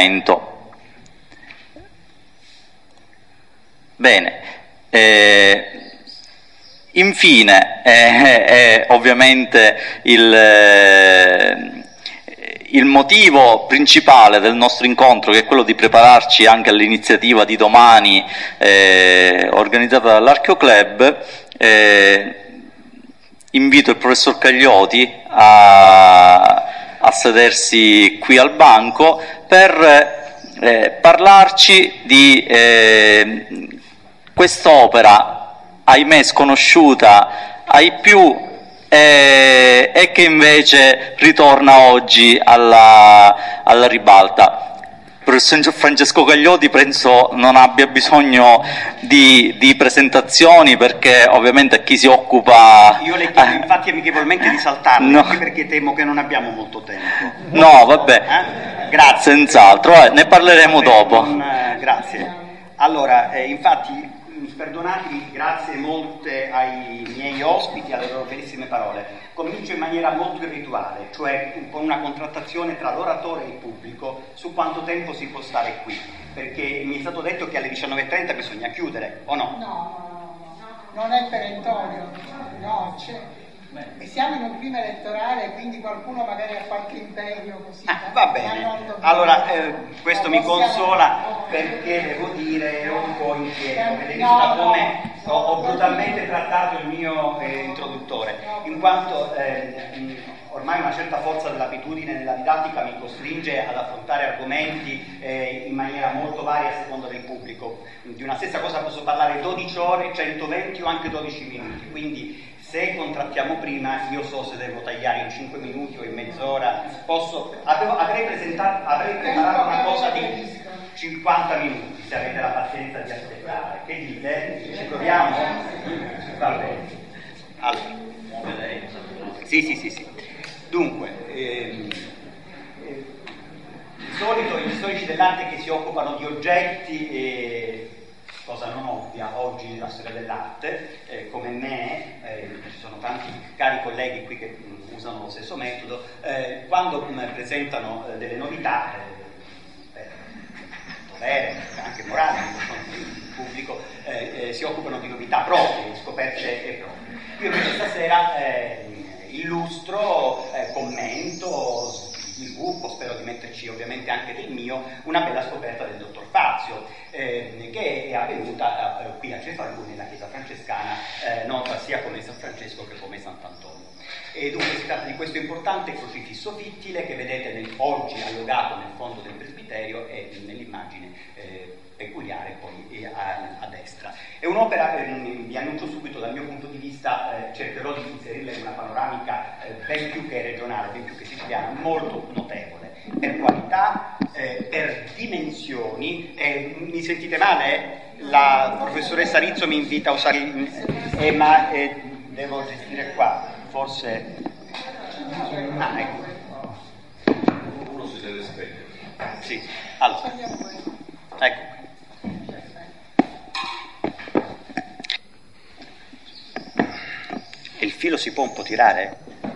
momento. Bene, infine, ovviamente il motivo principale del nostro incontro, che è quello di prepararci anche all'iniziativa di domani organizzata dall'Archeoclub, invito il professor Caglioti a sedersi qui al banco per parlarci di quest'opera, ahimè sconosciuta ai più, e che invece ritorna oggi alla ribalta. Professor Francesco Caglioti penso non abbia bisogno di presentazioni, perché ovviamente a chi si occupa... Io le chiedo infatti amichevolmente di saltarle, no, anche perché temo che non abbiamo molto tempo. No, vabbè, Grazie. Senz'altro, ne parleremo dopo. Grazie. Allora, infatti, perdonatemi, grazie molte ai miei ospiti, alle loro bellissime parole. Comincio in maniera molto irrituale, cioè con una contrattazione tra l'oratore e il pubblico su quanto tempo si può stare qui, perché mi è stato detto che alle 19:30 bisogna chiudere, o no? No, non è perentorio, no, e siamo in un clima elettorale, quindi qualcuno magari ha qualche impegno così. Va bene, allora questo mi consola, perché devo dire ero un po' inquieto, vedete da come ho brutalmente trattato il mio introduttore, in quanto ormai una certa forza dell'abitudine nella didattica mi costringe ad affrontare argomenti in maniera molto varia a seconda del pubblico. Di una stessa cosa posso parlare 12 ore, 120 o anche 12 minuti, quindi se contrattiamo prima io so se devo tagliare in 5 minuti o in mezz'ora, avrei preparato una cosa di 50 minuti, se avete la pazienza di aspettare. Che dite? Ci proviamo? Va bene. Allora. Sì. Dunque, di solito gli storici dell'arte che si occupano di oggetti, cosa non ovvia oggi nella storia dell'arte, come me, ci sono tanti cari colleghi qui che usano lo stesso metodo, quando presentano delle novità, dovere, anche morale, il pubblico, si occupano di novità proprie, di scoperte e proprie. Io invece stasera illustro, commento, sviluppo, spero di metterci ovviamente anche del mio, una bella scoperta del dottor Fazio, che è avvenuta qui a Cefalù, nella chiesa francescana, nota sia come San Francesco che come Sant'Antonio. E dunque si tratta di questo importante crocifisso fittile che vedete oggi allogato nel fondo del presbiterio e nell'immagine peculiare poi a destra. È un'opera, vi annuncio subito dal mio punto di vista, cercherò di inserirla in una panoramica ben più che regionale, ben più che siciliana, molto notevole, per qualità, per dimensioni. Mi sentite male? La professoressa Rizzo mi invita a usare ma devo gestire qua, forse... ecco. Uno si deve spegnere. Sì, allora, ecco. Il filo si può un po' tirare?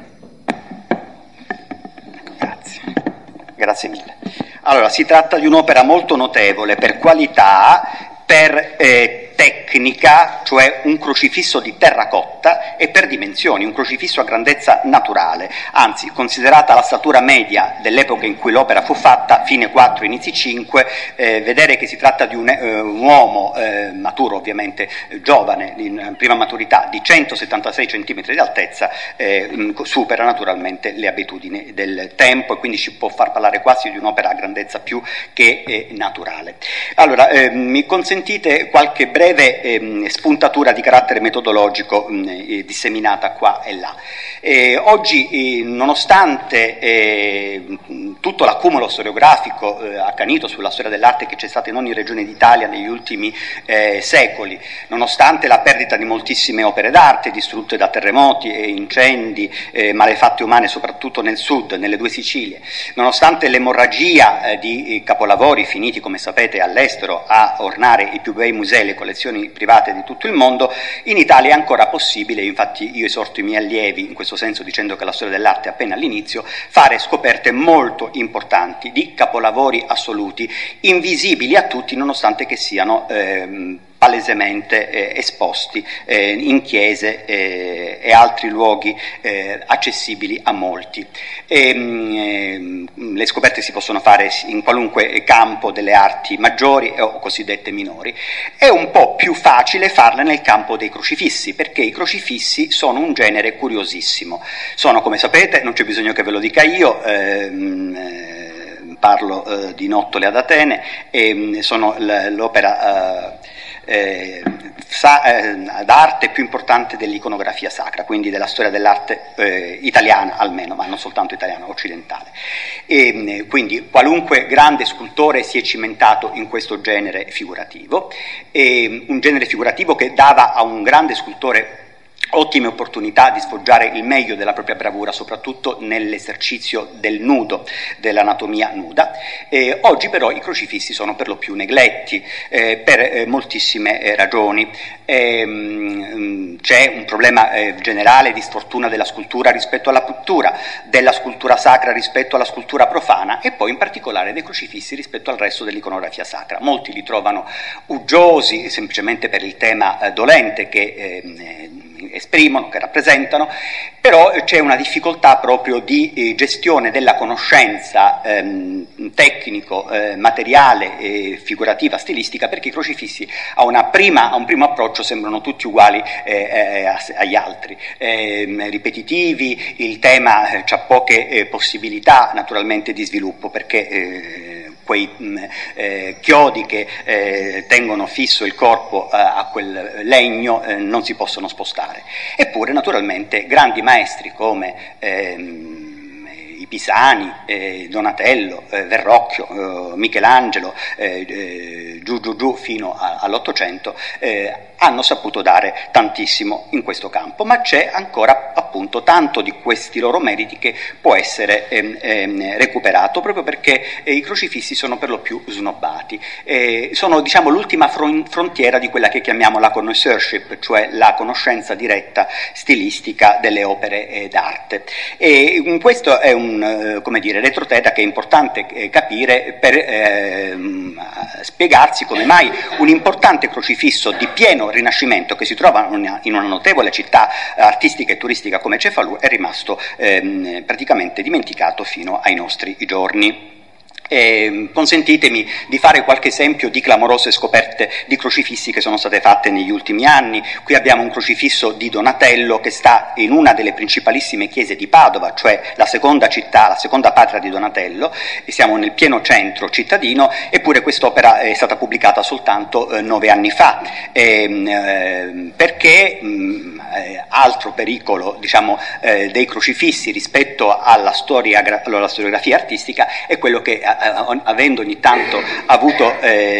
Grazie mille. Allora, si tratta di un'opera molto notevole per qualità, per tecnica, cioè un crocifisso di terracotta, e per dimensioni, un crocifisso a grandezza naturale, anzi, considerata la statura media dell'epoca in cui l'opera fu fatta, fine 4, inizi 5, vedere che si tratta di un uomo maturo, ovviamente giovane, in prima maturità, di 176 cm di altezza, supera naturalmente le abitudini del tempo, e quindi ci può far parlare quasi di un'opera a grandezza più che naturale. Allora, mi consentite qualche breve spuntatura di carattere metodologico disseminata qua e là. Oggi, nonostante tutto l'accumulo storiografico accanito sulla storia dell'arte che c'è stata in ogni regione d'Italia negli ultimi secoli, nonostante la perdita di moltissime opere d'arte distrutte da terremoti e incendi, malefatte umane soprattutto nel sud, nelle due Sicilie, nonostante l'emorragia di capolavori finiti, come sapete, all'estero a ornare i più bei musei e le collezioni collezioni private di tutto il mondo. In Italia è ancora possibile, infatti io esorto i miei allievi in questo senso, dicendo che la storia dell'arte è appena all'inizio, fare scoperte molto importanti di capolavori assoluti, invisibili a tutti nonostante che siano palesemente esposti in chiese e altri luoghi accessibili a molti. Le scoperte si possono fare in qualunque campo delle arti maggiori o cosiddette minori. È un po' più facile farle nel campo dei crocifissi, perché i crocifissi sono un genere curiosissimo. Sono, come sapete, non c'è bisogno che ve lo dica io, parlo di Nottole ad Atene, e sono l'opera d'arte più importante dell'iconografia sacra, quindi della storia dell'arte italiana almeno, ma non soltanto italiana, occidentale. Quindi qualunque grande scultore si è cimentato in questo genere figurativo, un genere figurativo che dava a un grande scultore ottime opportunità di sfoggiare il meglio della propria bravura, soprattutto nell'esercizio del nudo, dell'anatomia nuda. Oggi però i crocifissi sono per lo più negletti per moltissime ragioni. C'è un problema generale di sfortuna della scultura rispetto alla pittura, della scultura sacra rispetto alla scultura profana, e poi in particolare dei crocifissi rispetto al resto dell'iconografia sacra. Molti li trovano uggiosi semplicemente per il tema dolente che esprimono, che rappresentano, però c'è una difficoltà proprio di gestione della conoscenza tecnico, materiale, figurativa, stilistica, perché i crocifissi a un primo approccio sembrano tutti uguali agli altri, ripetitivi, il tema c'ha poche possibilità naturalmente di sviluppo, perché quei chiodi che tengono fisso il corpo a quel legno non si possono spostare. Eppure naturalmente grandi maestri come i Pisani, Donatello, Verrocchio, Michelangelo, giù fino all'Ottocento, hanno saputo dare tantissimo in questo campo, ma c'è ancora appunto tanto di questi loro meriti che può essere recuperato, proprio perché i crocifissi sono per lo più snobbati, sono, diciamo, l'ultima frontiera di quella che chiamiamo la connoisseurship, cioè la conoscenza diretta stilistica delle opere d'arte. E questo è un retroteda che è importante capire per spiegarsi come mai un importante crocifisso di pieno Rinascimento, che si trova in una notevole città artistica e turistica come Cefalù, è rimasto praticamente dimenticato fino ai nostri giorni. Consentitemi di fare qualche esempio di clamorose scoperte di crocifissi che sono state fatte negli ultimi anni. Qui abbiamo un crocifisso di Donatello che sta in una delle principalissime chiese di Padova, cioè la seconda città, la seconda patria di Donatello, e siamo nel pieno centro cittadino, eppure quest'opera è stata pubblicata soltanto 9 anni fa, perché altro pericolo, diciamo, dei crocifissi rispetto alla storiografia artistica è quello che, avendo ogni tanto avuto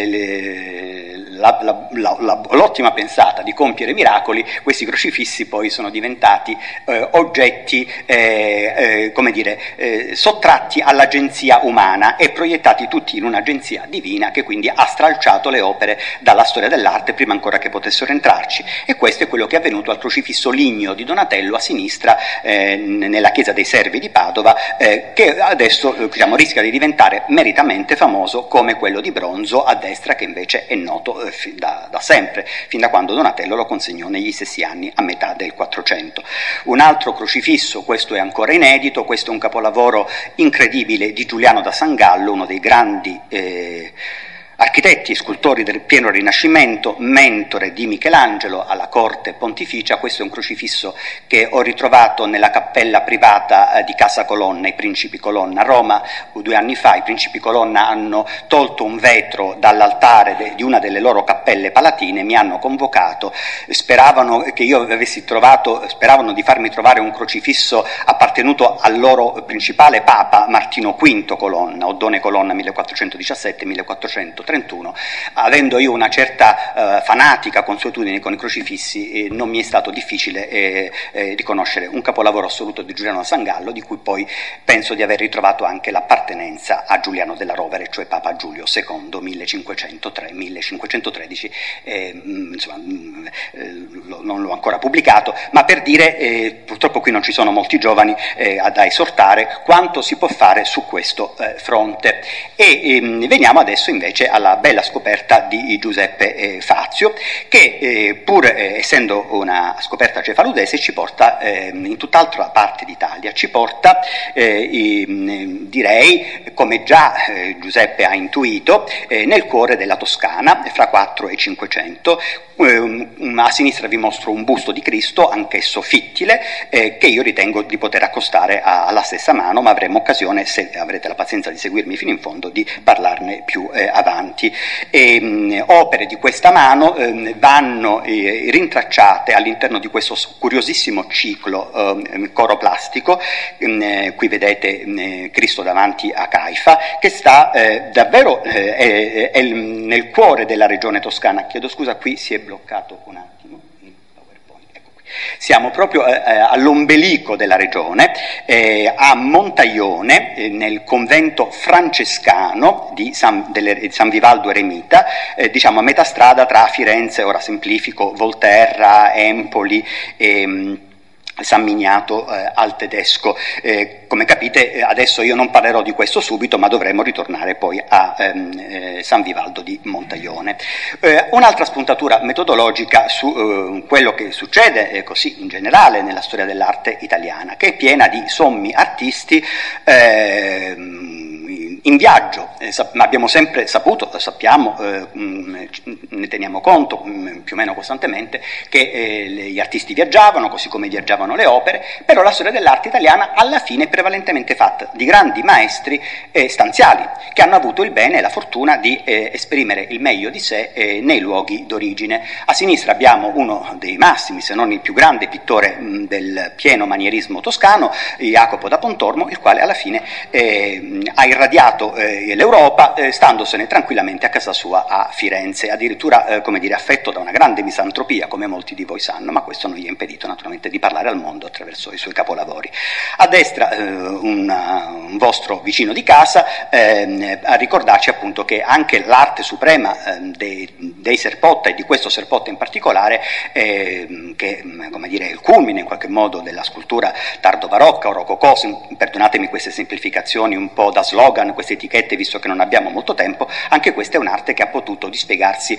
l'ottima pensata di compiere miracoli, questi crocifissi poi sono diventati oggetti sottratti all'agenzia umana e proiettati tutti in un'agenzia divina, che quindi ha stralciato le opere dalla storia dell'arte prima ancora che potessero entrarci. E questo è quello che è avvenuto al crocifisso ligneo di Donatello a sinistra nella chiesa dei Servi di Padova, che adesso rischia di diventare meritamente famoso come quello di bronzo a destra, che invece è noto da sempre, fin da quando Donatello lo consegnò negli stessi anni, a metà del 400. Un altro crocifisso, questo è ancora inedito, questo è un capolavoro incredibile di Giuliano da San Gallo, uno dei grandi architetti e scultori del pieno Rinascimento, mentore di Michelangelo alla corte pontificia. Questo è un crocifisso che ho ritrovato nella cappella privata di Casa Colonna, i Principi Colonna a Roma. 2 anni fa i Principi Colonna hanno tolto un vetro dall'altare di una delle loro cappelle palatine, mi hanno convocato, speravano di farmi trovare un crocifisso appartenuto al loro principale papa Martino V Colonna, Oddone Colonna 1417-1431. Avendo io una certa fanatica consuetudine con i crocifissi, non mi è stato difficile riconoscere un capolavoro assoluto di Giuliano da San Gallo, di cui poi penso di aver ritrovato anche l'appartenenza a Giuliano della Rovere, cioè Papa Giulio II, 1503-1513 scientifici, insomma, non l'ho ancora pubblicato, ma per dire, purtroppo qui non ci sono molti giovani da esortare, quanto si può fare su questo fronte. E veniamo adesso invece alla bella scoperta di Giuseppe Fazio, che pur essendo una scoperta cefaludese ci porta in tutt'altra parte d'Italia, ci porta, direi, come già Giuseppe ha intuito, nel cuore della Toscana, fra 4 e 500. A sinistra vi mostro un busto di Cristo, anch'esso fittile, che io ritengo di poter accostare alla stessa mano, ma avremo occasione, se avrete la pazienza di seguirmi fino in fondo, di parlarne più avanti. Opere di questa mano vanno rintracciate all'interno di questo curiosissimo ciclo coroplastico. Qui vedete Cristo davanti a Caifa, che sta davvero nel cuore della regione toscana. Chiedo scusa, qui si è bloccato un attimo il PowerPoint. Ecco qui. Siamo proprio all'ombelico della regione, a Montaione, nel convento francescano di San Vivaldo Eremita, diciamo a metà strada tra Firenze, ora semplifico, Volterra, Empoli e San Miniato al tedesco. Come capite, adesso io non parlerò di questo subito, ma dovremo ritornare poi a San Vivaldo di Montaione. Un'altra spuntatura metodologica su quello che succede così in generale nella storia dell'arte italiana, che è piena di sommi artisti in viaggio. Abbiamo sempre saputo, sappiamo, ne teniamo conto più o meno costantemente, che gli artisti viaggiavano, così come viaggiavano le opere, però la storia dell'arte italiana alla fine è prevalentemente fatta di grandi maestri stanziali, che hanno avuto il bene e la fortuna di esprimere il meglio di sé nei luoghi d'origine. A sinistra abbiamo uno dei massimi, se non il più grande pittore del pieno manierismo toscano, Jacopo da Pontormo, il quale alla fine ha irradiato l'Europa, standosene tranquillamente a casa sua a Firenze, addirittura come dire, affetto da una grande misantropia, come molti di voi sanno, ma questo non gli ha impedito naturalmente di parlare al mondo attraverso i suoi capolavori. A destra un vostro vicino di casa a ricordarci appunto che anche l'arte suprema dei Serpotta, e di questo Serpotta in particolare, che come dire, è il culmine in qualche modo della scultura tardo-barocca o rococò, perdonatemi queste semplificazioni un po' da slogan, queste etichette, visto che non abbiamo molto tempo, anche questa è un'arte che ha potuto dispiegarsi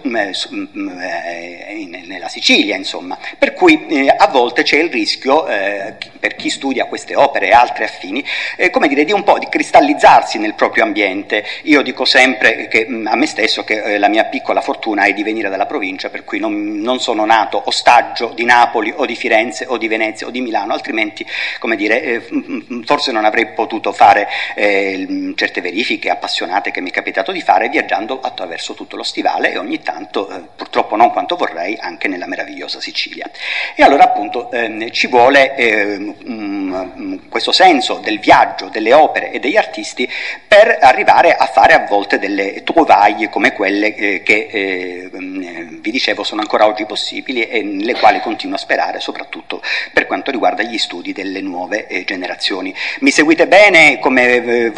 nella Sicilia, insomma, per cui a volte c'è il rischio, per chi studia queste opere e altre affini, come dire, di un po' di cristallizzarsi nel proprio ambiente. Io dico sempre a me stesso che la mia piccola fortuna è di venire dalla provincia, per cui non sono nato ostaggio di Napoli o di Firenze o di Venezia o di Milano, altrimenti, come dire, forse non avrei potuto fare certe verifiche appassionate che mi è capitato di fare viaggiando attraverso tutto lo Stivale e ogni tanto, purtroppo non quanto vorrei, anche nella meravigliosa Sicilia. E allora appunto ci vuole questo senso del viaggio, delle opere e degli artisti per arrivare a fare a volte delle trouvaille come quelle che vi dicevo sono ancora oggi possibili e nelle quali continuo a sperare, soprattutto per quanto riguarda gli studi delle nuove generazioni. Mi seguite bene come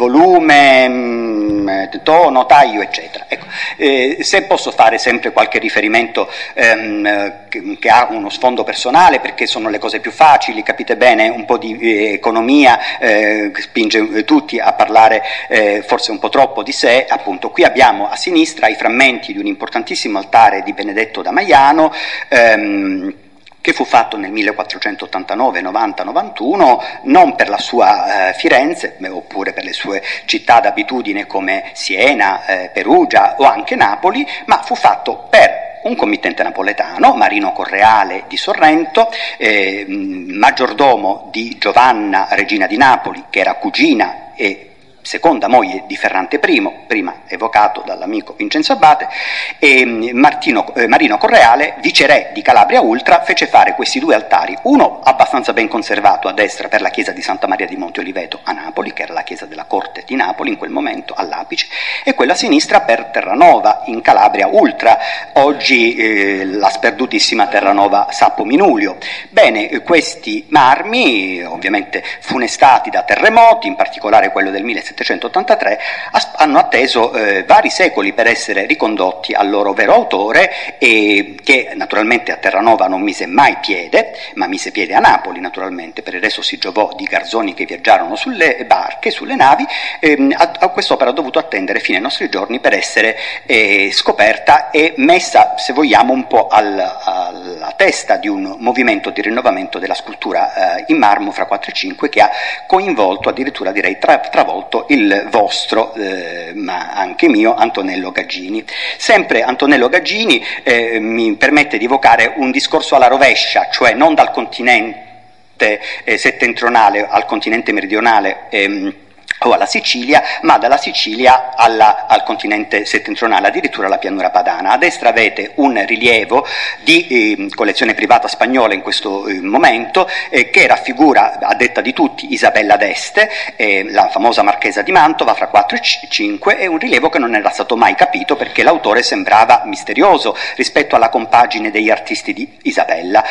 volume, tono, taglio, eccetera. Ecco, se posso fare sempre qualche riferimento che ha uno sfondo personale, perché sono le cose più facili, capite bene, un po' di economia spinge tutti a parlare forse un po' troppo di sé. Appunto, qui abbiamo a sinistra i frammenti di un importantissimo altare di Benedetto da Maiano, che fu fatto nel 1489, 90, 91, non per la sua Firenze, oppure per le sue città d'abitudine come Siena, Perugia o anche Napoli, ma fu fatto per un committente napoletano, Marino Correale di Sorrento, maggiordomo di Giovanna, regina di Napoli, che era cugina e seconda moglie di Ferrante I, prima evocato dall'amico Vincenzo Abate, e Marino Correale, viceré di Calabria Ultra, fece fare questi due altari, uno abbastanza ben conservato a destra per la chiesa di Santa Maria di Monte Oliveto a Napoli, che era la chiesa della corte di Napoli in quel momento, all'apice, e quello a sinistra per Terranova in Calabria Ultra, oggi la sperdutissima Terranova Sappo Minulio. Bene, questi marmi, ovviamente funestati da terremoti, in particolare quello del 1700, 1783, hanno atteso vari secoli per essere ricondotti al loro vero autore, e che naturalmente a Terranova non mise mai piede, ma mise piede a Napoli naturalmente. Per il resto si giovò di garzoni che viaggiarono sulle barche, sulle navi. A quest'opera ha dovuto attendere fino ai nostri giorni per essere scoperta e messa, se vogliamo, un po' alla testa di un movimento di rinnovamento della scultura in marmo fra 4 e 5, che ha coinvolto, addirittura direi travolto, il vostro, ma anche mio, Antonello Gaggini. Sempre Antonello Gaggini mi permette di evocare un discorso alla rovescia, cioè non dal continente settentrionale al continente meridionale, o alla Sicilia, ma dalla Sicilia al continente settentrionale, addirittura alla pianura padana. A destra avete un rilievo di collezione privata spagnola in questo momento, che raffigura, a detta di tutti, Isabella d'Este, la famosa marchesa di Mantova, fra 4 e 5, è un rilievo che non era stato mai capito perché l'autore sembrava misterioso rispetto alla compagine degli artisti di Isabella,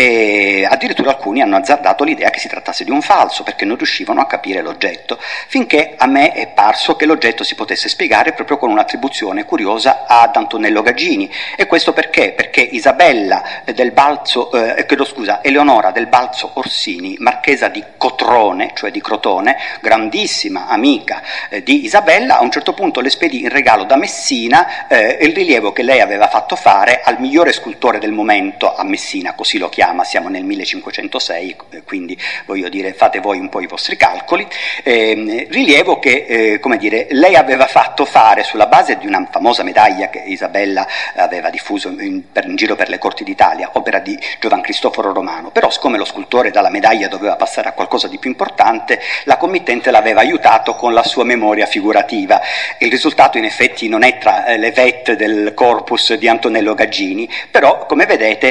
e addirittura alcuni hanno azzardato l'idea che si trattasse di un falso perché non riuscivano a capire l'oggetto, finché a me è parso che l'oggetto si potesse spiegare proprio con un'attribuzione curiosa ad Antonello Gaggini. E questo perché? Perché Isabella del Balzo, Eleonora del Balzo Orsini, marchesa di Cotrone, cioè di Crotone, grandissima amica di Isabella, a un certo punto le spedì in regalo da Messina il rilievo che lei aveva fatto fare al migliore scultore del momento a Messina, così lo chiama, siamo nel 1506, quindi voglio dire, fate voi un po' i vostri calcoli. Rilievo che lei aveva fatto fare sulla base di una famosa medaglia che Isabella aveva diffuso in giro per le corti d'Italia, opera di Giovan Cristoforo Romano. Però siccome lo scultore dalla medaglia doveva passare a qualcosa di più importante, la committente l'aveva aiutato con la sua memoria figurativa. Il risultato in effetti non è tra le vette del corpus di Antonello Gaggini, però come vedete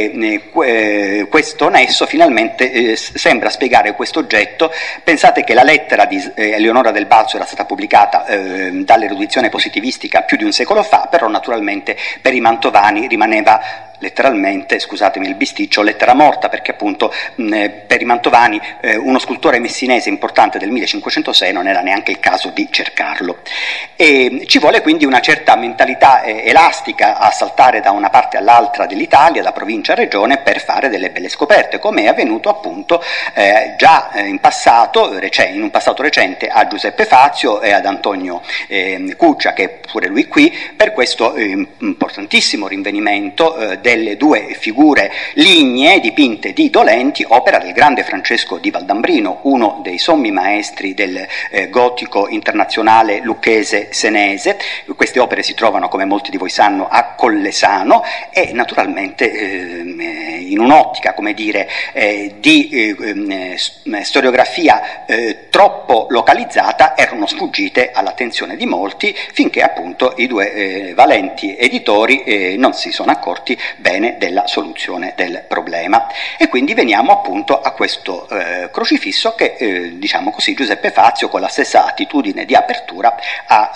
questo nesso finalmente sembra spiegare questo oggetto. Pensate che la lettera di Eleonora del Balzo era stata pubblicata dall'erudizione positivistica più di un secolo fa, però naturalmente per i mantovani rimaneva letteralmente, scusatemi il bisticcio, lettera morta, perché appunto per i mantovani uno scultore messinese importante del 1506 non era neanche il caso di cercarlo. E ci vuole quindi una certa mentalità elastica a saltare da una parte all'altra dell'Italia, da provincia a regione, per fare delle belle scoperte, come è avvenuto appunto già in un passato recente a Giuseppe Fazio e ad Antonio Cuccia, che è pure lui qui, per questo importantissimo rinvenimento delle due figure lignee dipinte di dolenti, opera del grande Francesco di Valdambrino, uno dei sommi maestri del gotico internazionale lucchese senese. Queste opere si trovano, come molti di voi sanno, a Collesano, e naturalmente in un'ottica, come dire, di storiografia troppo localizzata, erano sfuggite all'attenzione di molti, finché appunto i due valenti editori non si sono accorti bene della soluzione del problema. E quindi veniamo appunto a questo crocifisso che diciamo così Giuseppe Fazio, con la stessa attitudine di apertura, ha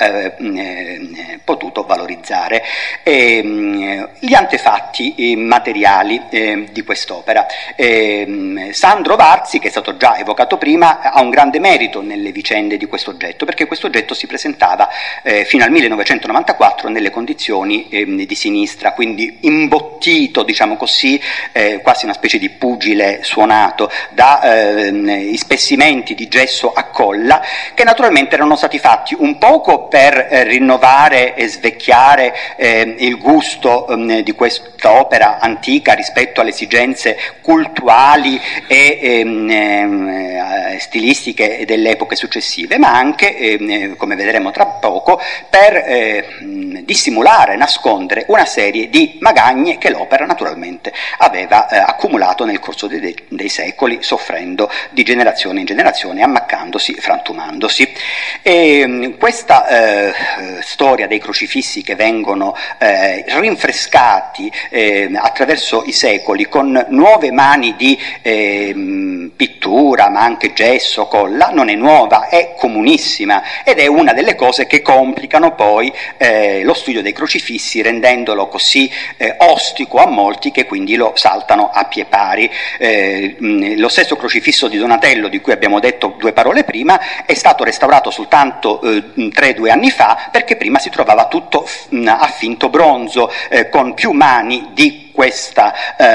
potuto valorizzare. Gli antefatti materiali di quest'opera. Sandro Varzi, che è stato già evocato prima, ha un grande merito nelle vicende di questo oggetto, perché questo oggetto si presentava fino al 1994 nelle condizioni di sinistra, quindi imbottito, diciamo così, quasi una specie di pugile suonato da ispessimenti di gesso a colla, che naturalmente erano stati fatti un poco per rinnovare e svecchiare il gusto di questa opera antica rispetto alle esigenze cultuali e stilistiche delle epoche successive, ma anche, come vedremo tra poco, per dissimulare, nascondere una serie di magagne che l'opera naturalmente aveva accumulato nel corso dei secoli, soffrendo di generazione in generazione, ammaccandosi, frantumandosi. E questa storia dei crocifissi che vengono rinfrescati attraverso i secoli con nuove mani di pittura, ma anche gesso, colla, non è nuova, è comunissima, ed è una delle cose che complicano poi lo studio dei crocifissi, rendendolo così ostico tossico a molti che quindi lo saltano a pie pari. Lo stesso crocifisso di Donatello, di cui abbiamo detto due parole prima, è stato restaurato soltanto 2 anni fa, perché prima si trovava tutto a finto bronzo, con più mani di questa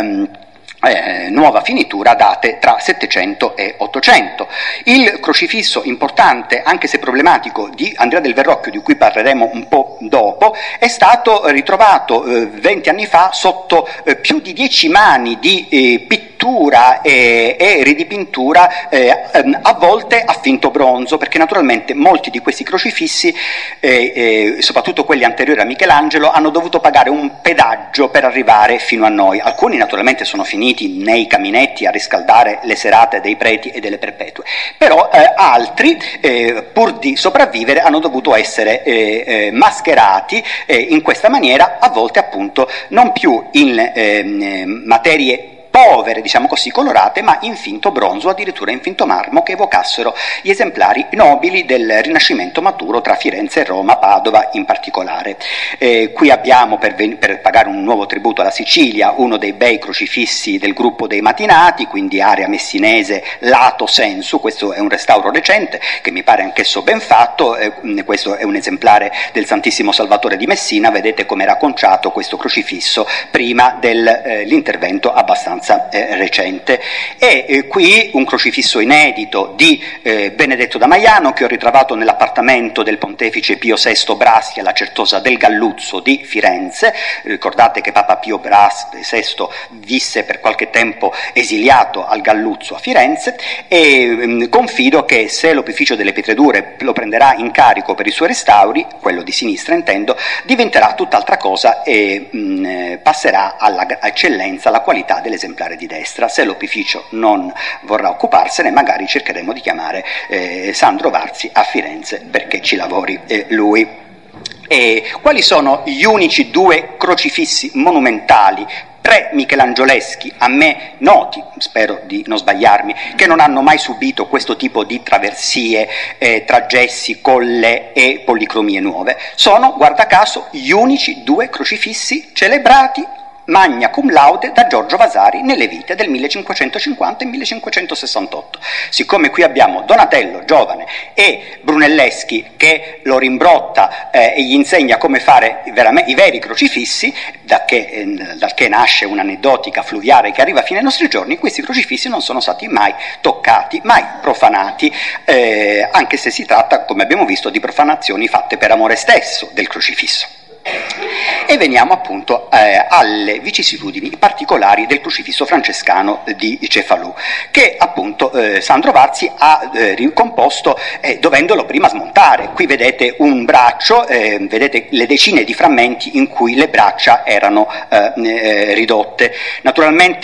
nuova finitura date tra 700 e 800. Il crocifisso importante, anche se problematico, di Andrea del Verrocchio, di cui parleremo un po' dopo, è stato ritrovato 20 anni fa sotto più di 10 mani di pittura e ridipintura, a volte a finto bronzo, perché naturalmente molti di questi crocifissi, soprattutto quelli anteriori a Michelangelo, hanno dovuto pagare un pedaggio per arrivare fino a noi. Alcuni naturalmente sono finiti nei caminetti a riscaldare le serate dei preti e delle perpetue, però altri, pur di sopravvivere, hanno dovuto essere mascherati in questa maniera, a volte appunto non più in materie povere, diciamo così, colorate, ma in finto bronzo, addirittura in finto marmo, che evocassero gli esemplari nobili del Rinascimento maturo tra Firenze e Roma, Padova in particolare. Qui abbiamo, per pagare un nuovo tributo alla Sicilia, uno dei bei crocifissi del gruppo dei Matinati, quindi area messinese lato sensu. Questo è un restauro recente che mi pare anch'esso ben fatto. Questo è un esemplare del Santissimo Salvatore di Messina. Vedete come era conciato questo crocifisso prima dell'intervento abbastanza recente. E qui un crocifisso inedito di Benedetto da Maiano, che ho ritrovato nell'appartamento del pontefice Pio VI Braschi alla Certosa del Galluzzo di Firenze. Ricordate che Papa Pio VI visse per qualche tempo esiliato al Galluzzo a Firenze, e confido che se l'Opificio delle Pietredure lo prenderà in carico per i suoi restauri, quello di sinistra intendo, diventerà tutt'altra cosa e passerà all'eccellenza, alla qualità dell'esemplare di destra. Se l'Opificio non vorrà occuparsene, magari cercheremo di chiamare Sandro Varzi a Firenze perché ci lavori lui. E quali sono gli unici 2 crocifissi monumentali pre-michelangioleschi a me noti, spero di non sbagliarmi, che non hanno mai subito questo tipo di traversie, tragessi, colle e policromie nuove? Sono, guarda caso, gli unici 2 crocifissi celebrati magna cum laude da Giorgio Vasari nelle vite del 1550 e 1568. Siccome qui abbiamo Donatello giovane e Brunelleschi che lo rimbrotta e gli insegna come fare i veri crocifissi, dal che nasce un'aneddotica fluviale che arriva fino ai nostri giorni, questi crocifissi non sono stati mai toccati, mai profanati, anche se si tratta, come abbiamo visto, di profanazioni fatte per amore stesso del crocifisso. E veniamo appunto alle vicissitudini particolari del crocifisso francescano di Cefalù, che appunto Sandro Varzi ha ricomposto dovendolo prima smontare. Qui vedete un braccio, vedete le decine di frammenti in cui le braccia erano ridotte. Naturalmente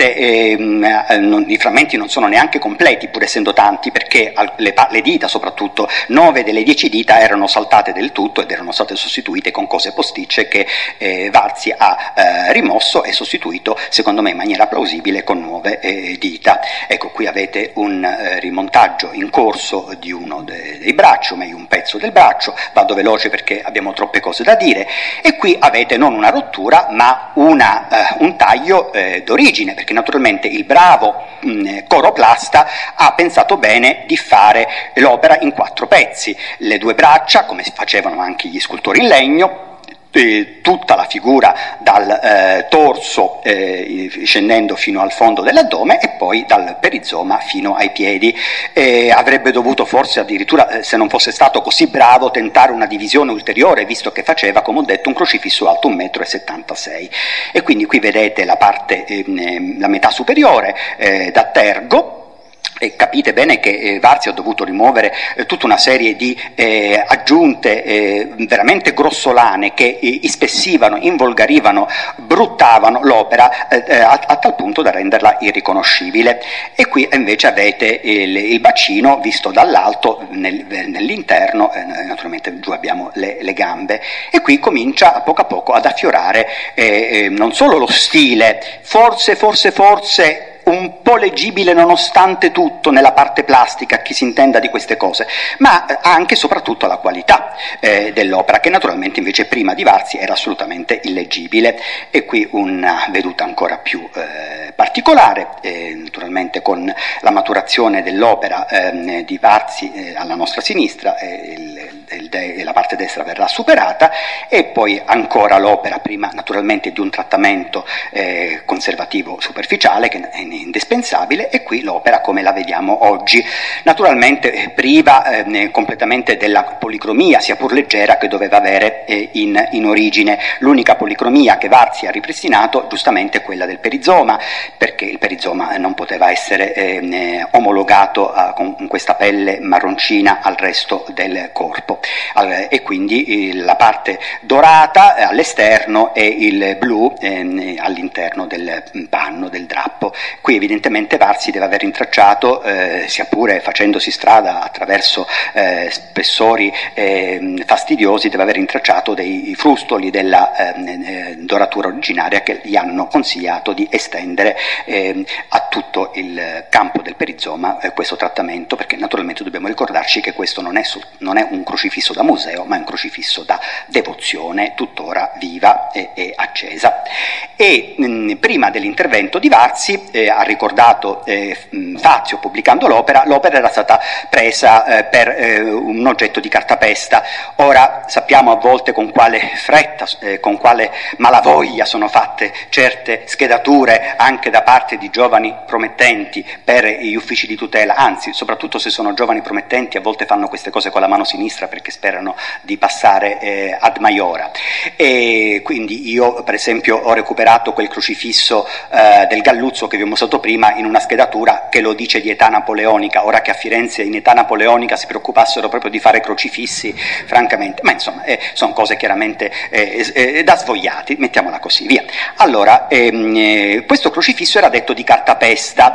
i frammenti non sono neanche completi, pur essendo tanti, perché le dita, soprattutto 9 delle 10 dita, erano saltate del tutto ed erano state sostituite con cose posticce che Varzi ha rimosso e sostituito, secondo me in maniera plausibile, con nuove dita. Ecco, qui avete un rimontaggio in corso di uno dei bracci, o meglio un pezzo del braccio. Vado veloce perché abbiamo troppe cose da dire. E qui avete non una rottura ma un taglio d'origine, perché naturalmente il bravo coroplasta ha pensato bene di fare l'opera in 4 pezzi: le 2 braccia, come facevano anche gli scultori in legno, tutta la figura dal torso scendendo fino al fondo dell'addome e poi dal perizoma fino ai piedi. Avrebbe dovuto forse addirittura, se non fosse stato così bravo, tentare una divisione ulteriore, visto che faceva, come ho detto, un crocifisso alto 1,76 m. E quindi qui vedete la parte, la metà superiore da tergo. E capite bene che Varzi ha dovuto rimuovere tutta una serie di aggiunte veramente grossolane che ispessivano, involgarivano, bruttavano l'opera a tal punto da renderla irriconoscibile. E qui invece avete il bacino visto dall'alto nell'interno, naturalmente giù abbiamo le gambe, e qui comincia a poco ad affiorare non solo lo stile, forse un po' po' leggibile nonostante tutto nella parte plastica, chi si intenda di queste cose, ma anche e soprattutto la qualità dell'opera, che naturalmente invece prima di Varzi era assolutamente illeggibile. E qui una veduta ancora più particolare, naturalmente con la maturazione dell'opera di Varzi alla nostra sinistra, la parte destra verrà superata, e poi ancora l'opera prima naturalmente di un trattamento conservativo superficiale che è indispensabile, e qui l'opera come la vediamo oggi, naturalmente priva completamente della policromia, sia pur leggera, che doveva avere in origine. L'unica policromia che Varzi ha ripristinato giustamente è quella del perizoma, perché il perizoma non poteva essere omologato con questa pelle marroncina al resto del corpo, e quindi la parte dorata all'esterno e il blu all'interno del panno, del drappo. Qui evidentemente Varzi deve aver intracciato, sia pure facendosi strada attraverso spessori fastidiosi, deve aver intracciato dei frustoli della doratura originaria che gli hanno consigliato di estendere a tutto il campo del perizoma questo trattamento, perché naturalmente dobbiamo ricordarci che questo non è un crocifisso da museo, ma è un crocifisso da devozione, tuttora viva e accesa. E prima dell'intervento di Varzi, ha ricordato Fazio pubblicando l'opera era stata presa per un oggetto di cartapesta. Ora sappiamo a volte con quale fretta, con quale malavoglia sono fatte certe schedature anche da parte di giovani promettenti per gli uffici di tutela, anzi soprattutto se sono giovani promettenti a volte fanno queste cose con la mano sinistra perché sperano di passare ad maiora. E quindi io per esempio ho recuperato quel crocifisso del Galluzzo che vi ho mostrato prima in una schedatura che lo dice di età napoleonica. Ora che a Firenze in età napoleonica si preoccupassero proprio di fare crocifissi, francamente, ma insomma sono cose chiaramente da svogliati, mettiamola così, via. Allora, questo crocifisso era detto di cartapesta.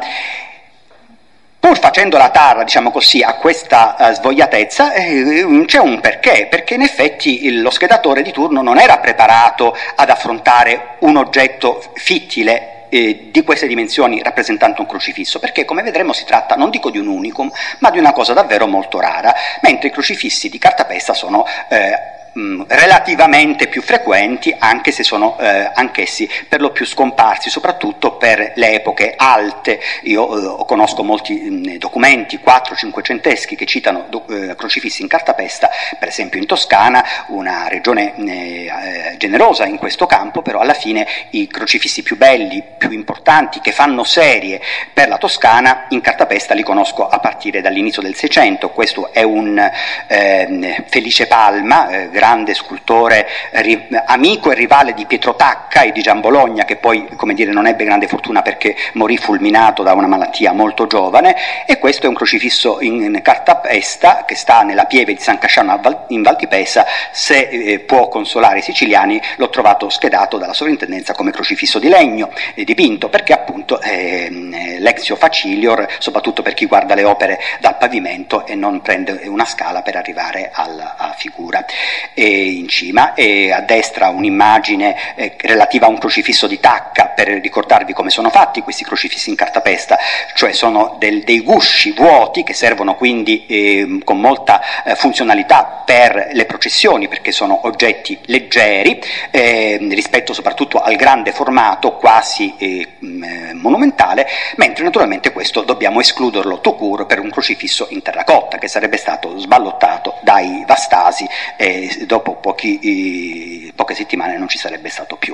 Pur facendo la tara, diciamo così, a questa svogliatezza, c'è un perché in effetti lo schedatore di turno non era preparato ad affrontare un oggetto fittile di queste dimensioni rappresentante un crocifisso, perché come vedremo si tratta, non dico di un unicum, ma di una cosa davvero molto rara, mentre i crocifissi di cartapesta sono relativamente più frequenti, anche se sono anch'essi per lo più scomparsi, soprattutto per le epoche alte. Io conosco molti documenti 4-500eschi che citano crocifissi in cartapesta, per esempio in Toscana, una regione generosa in questo campo, però alla fine i crocifissi più belli, più importanti, che fanno serie per la Toscana, in cartapesta li conosco a partire dall'inizio del Seicento. Questo è un Felice Palma, grande scultore, amico e rivale di Pietro Tacca e di Gian Bologna, che poi, come dire, non ebbe grande fortuna perché morì fulminato da una malattia molto giovane. E questo è un crocifisso in cartapesta che sta nella pieve di San Casciano in Val di Pesa. Se può consolare i siciliani, l'ho trovato schedato dalla sovrintendenza come crocifisso di legno dipinto, perché appunto l'exio facilior, soprattutto per chi guarda le opere dal pavimento e non prende una scala per arrivare alla figura. In cima, e a destra un'immagine relativa a un crocifisso di Tacca, per ricordarvi come sono fatti questi crocifissi in cartapesta, cioè sono dei gusci vuoti che servono quindi con molta funzionalità per le processioni, perché sono oggetti leggeri rispetto soprattutto al grande formato quasi monumentale, mentre naturalmente questo dobbiamo escluderlo tout court per un crocifisso in terracotta che sarebbe stato sballottato dai Vastasi, dopo poche settimane non ci sarebbe stato più.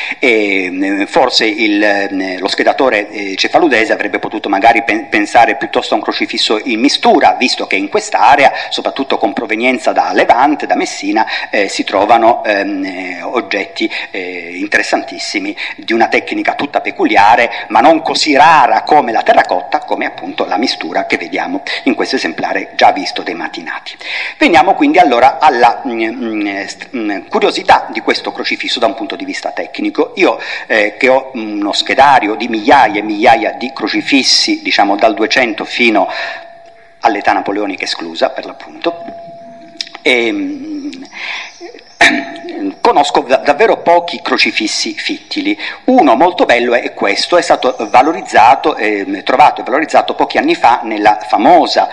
Forse lo schedatore cefaludese avrebbe potuto magari pensare piuttosto a un crocifisso in mistura, visto che in quest'area, soprattutto con provenienza da Levante, da Messina, si trovano oggetti interessantissimi di una tecnica tutta peculiare, ma non così rara come la terracotta, come appunto la mistura che vediamo in questo esemplare già visto dei matinati. Veniamo quindi allora alla curiosità di questo crocifisso da un punto di vista tecnico. Io che ho uno schedario di migliaia e migliaia di crocifissi, diciamo dal 200 fino all'età napoleonica esclusa per l'appunto, conosco davvero pochi crocifissi fittili. Uno molto bello è questo, è stato valorizzato, trovato e valorizzato pochi anni fa nella famosa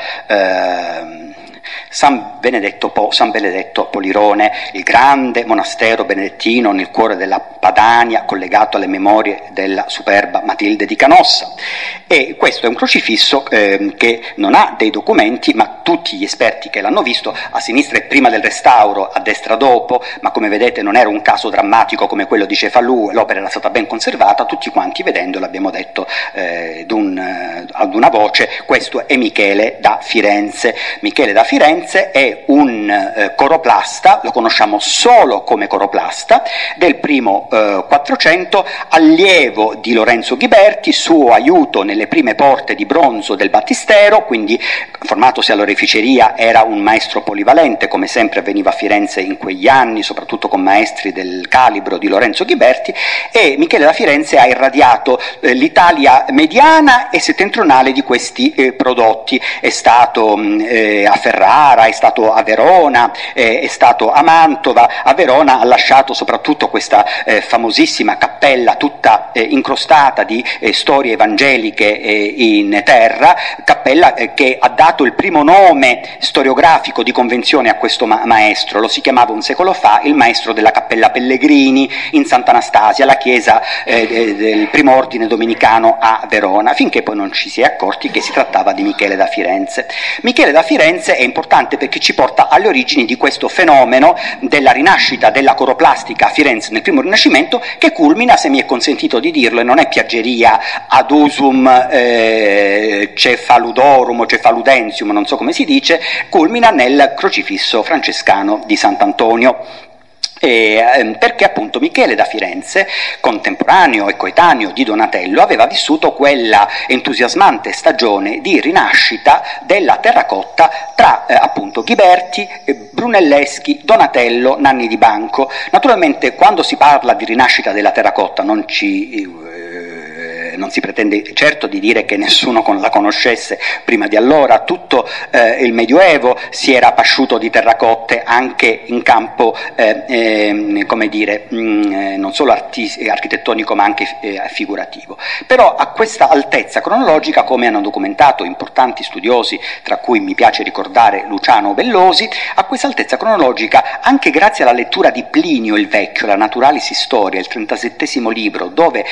San Benedetto Polirone, il grande monastero benedettino nel cuore della Padania, collegato alle memorie della superba Matilde di Canossa. E questo è un crocifisso che non ha dei documenti, ma tutti gli esperti che l'hanno visto, a sinistra è prima del restauro, a destra dopo, ma come vedete non era un caso drammatico come quello di Cefalù, l'opera era stata ben conservata, tutti quanti vedendolo abbiamo detto ad una voce: questo è Michele da Firenze. Michele da Firenze è un coroplasta, lo conosciamo solo come coroplasta, del primo 400, allievo di Lorenzo Ghiberti, suo aiuto nelle prime porte di bronzo del battistero, quindi formatosi all'oreficeria era un maestro polivalente, come sempre avveniva a Firenze in quegli anni, soprattutto con maestri del calibro di Lorenzo Ghiberti, e Michele da Firenze ha irradiato l'Italia mediana e settentrionale di questi prodotti. È stato a Ferrara, è stato a Verona, è stato a Mantova. A Verona ha lasciato soprattutto questa famosissima cappella tutta incrostata di storie evangeliche in terra, cappella che ha dato il primo nome storiografico di convenzione a questo maestro. Lo si chiamava un secolo fa il maestro della Cappella Pellegrini in Sant'Anastasia, la chiesa del primo ordine domenicano a Verona, finché poi non ci si è accorti che si trattava di Michele da Firenze. Michele da Firenze è importante perché ci porta alle origini di questo fenomeno della rinascita della coroplastica a Firenze nel primo Rinascimento, che culmina, se mi è consentito di dirlo, e non è piaggeria, ad usum cefaludorum o cefaludensium, non so come si dice, culmina nel crocifisso francescano di Sant'Antonio. Perché appunto Michele da Firenze, contemporaneo e coetaneo di Donatello, aveva vissuto quella entusiasmante stagione di rinascita della terracotta tra appunto Ghiberti, Brunelleschi, Donatello, Nanni di Banco. Naturalmente quando si parla di rinascita della terracotta non si pretende certo di dire che nessuno la conoscesse prima di allora. Tutto il Medioevo si era pasciuto di terracotte anche in campo come dire non solo architettonico ma anche figurativo. Però a questa altezza cronologica, come hanno documentato importanti studiosi, tra cui mi piace ricordare Luciano Bellosi, a questa altezza cronologica, anche grazie alla lettura di Plinio il Vecchio, la Naturalis Historia, il 37° libro, dove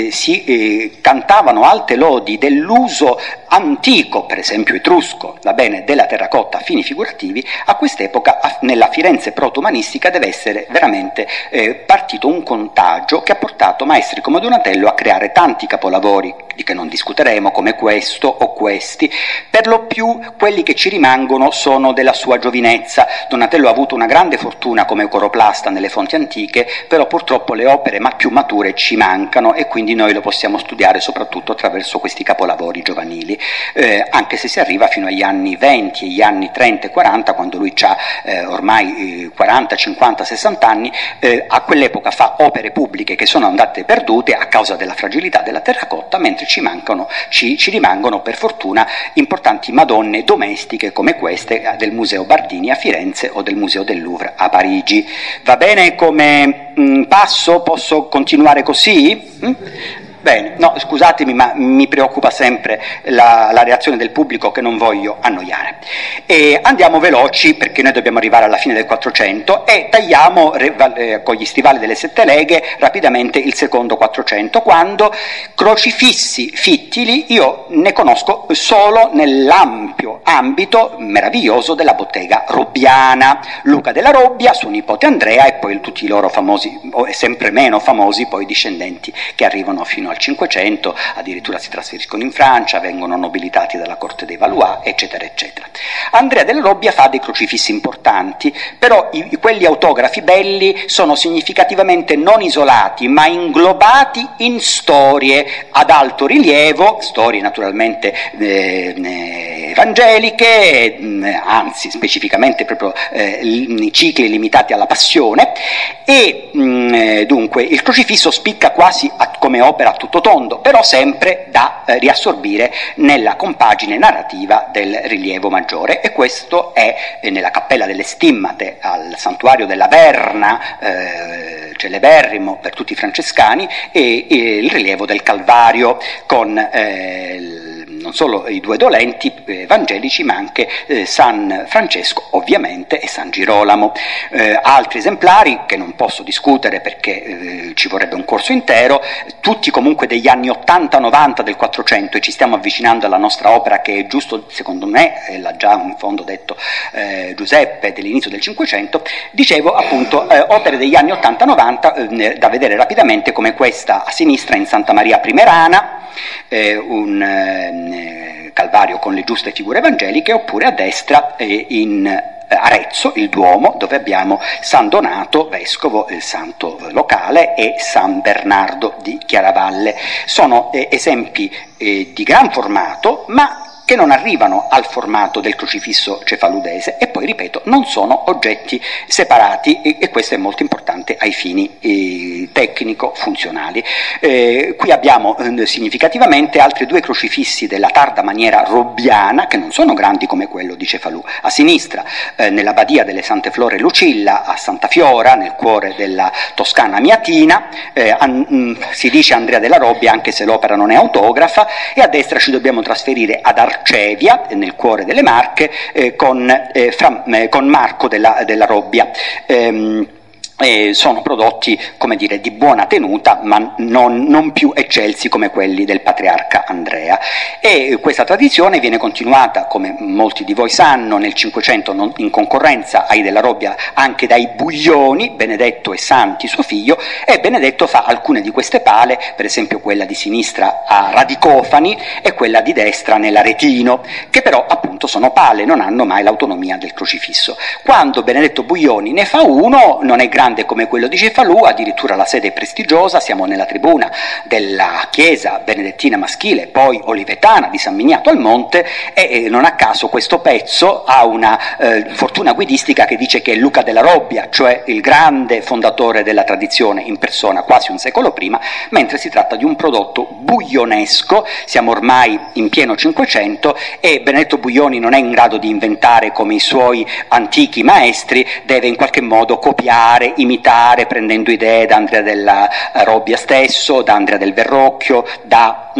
si cantavano alte lodi dell'uso antico, per esempio etrusco, va bene, della terracotta a fini figurativi, a quest'epoca nella Firenze proto-umanistica deve essere veramente partito un contagio che ha portato maestri come Donatello a creare tanti capolavori, di che non discuteremo, come questo o questi. Per lo più quelli che ci rimangono sono della sua giovinezza. Donatello ha avuto una grande fortuna come coroplasta nelle fonti antiche, però purtroppo le opere più mature ci mancano e quindi noi lo possiamo studiare soprattutto attraverso questi capolavori giovanili, anche se si arriva fino agli anni 20, agli anni 30 e 40, quando lui ha ormai 40, 50, 60 anni, a quell'epoca fa opere pubbliche che sono andate perdute a causa della fragilità della terracotta, mentre ci rimangono per fortuna importanti madonne domestiche come queste del Museo Bardini a Firenze o del Museo del Louvre a Parigi. Va bene come passo? Posso continuare così? Bene, no, scusatemi, ma mi preoccupa sempre la reazione del pubblico, che non voglio annoiare. Andiamo veloci perché noi dobbiamo arrivare alla fine del 400 e tagliamo con gli stivali delle 7 leghe rapidamente il secondo 400, quando crocifissi fittili io ne conosco solo nell'ampio ambito meraviglioso della bottega robbiana. Luca della Robbia, suo nipote Andrea e poi tutti i loro famosi, o sempre meno famosi, poi discendenti che arrivano fino al 500, addirittura si trasferiscono in Francia, vengono nobilitati dalla corte dei Valois, eccetera eccetera. Andrea della Robbia fa dei crocifissi importanti, però quelli autografi belli sono significativamente non isolati ma inglobati in storie ad alto rilievo, storie naturalmente evangeliche, anzi specificamente proprio i cicli limitati alla Passione, e dunque il crocifisso spicca quasi come opera a tutto tondo, però sempre da riassorbire nella compagine narrativa del rilievo maggiore, e questo è nella Cappella delle Stimmate al santuario della Verna, celeberrimo per tutti i francescani, e il rilievo del Calvario con non solo i due dolenti evangelici, ma anche San Francesco ovviamente e San Girolamo. Altri esemplari che non posso discutere perché ci vorrebbe un corso intero, tutti comunque degli anni 80-90 del 400, e ci stiamo avvicinando alla nostra opera che è giusto, secondo me, l'ha già in fondo detto Giuseppe, dell'inizio del 500, dicevo appunto opere degli anni 80-90 da vedere rapidamente, come questa a sinistra in Santa Maria Primerana, un Calvario con le giuste figure evangeliche, oppure a destra in Arezzo, il Duomo, dove abbiamo San Donato, vescovo, il santo locale, e San Bernardo di Chiaravalle. Sono esempi di gran formato, ma che non arrivano al formato del crocifisso cefaludese, e poi, ripeto, non sono oggetti separati, e questo è molto importante ai fini tecnico-funzionali. Qui abbiamo significativamente altri due crocifissi della tarda maniera robbiana, che non sono grandi come quello di Cefalù. A sinistra, nella Badia delle Sante Flore e Lucilla, a Santa Fiora, nel cuore della Toscana Miatina, si dice Andrea della Robbia, anche se l'opera non è autografa, e a destra ci dobbiamo trasferire ad Arcevia, nel cuore delle Marche, con Marco della Robbia. Sono prodotti, come dire, di buona tenuta, ma non più eccelsi come quelli del patriarca Andrea. E questa tradizione viene continuata, come molti di voi sanno, nel Cinquecento in concorrenza ai della Robbia anche dai Buglioni, Benedetto e Santi suo figlio, e Benedetto fa alcune di queste pale, per esempio quella di sinistra a Radicofani e quella di destra nell'Aretino, che però appunto sono pale, non hanno mai l'autonomia del crocifisso. Quando Benedetto Buglioni ne fa uno, non è grande come quello di Cefalù, addirittura la sede è prestigiosa, siamo nella tribuna della chiesa benedettina maschile, poi olivetana di San Miniato al Monte, e non a caso questo pezzo ha una fortuna guidistica che dice che è Luca della Robbia, cioè il grande fondatore della tradizione in persona quasi un secolo prima, mentre si tratta di un prodotto buglionesco. Siamo ormai in pieno Cinquecento e Benedetto Buglioni non è in grado di inventare come i suoi antichi maestri, deve in qualche modo copiare, imitare, prendendo idee da Andrea della Robbia stesso, da Andrea del Verrocchio, da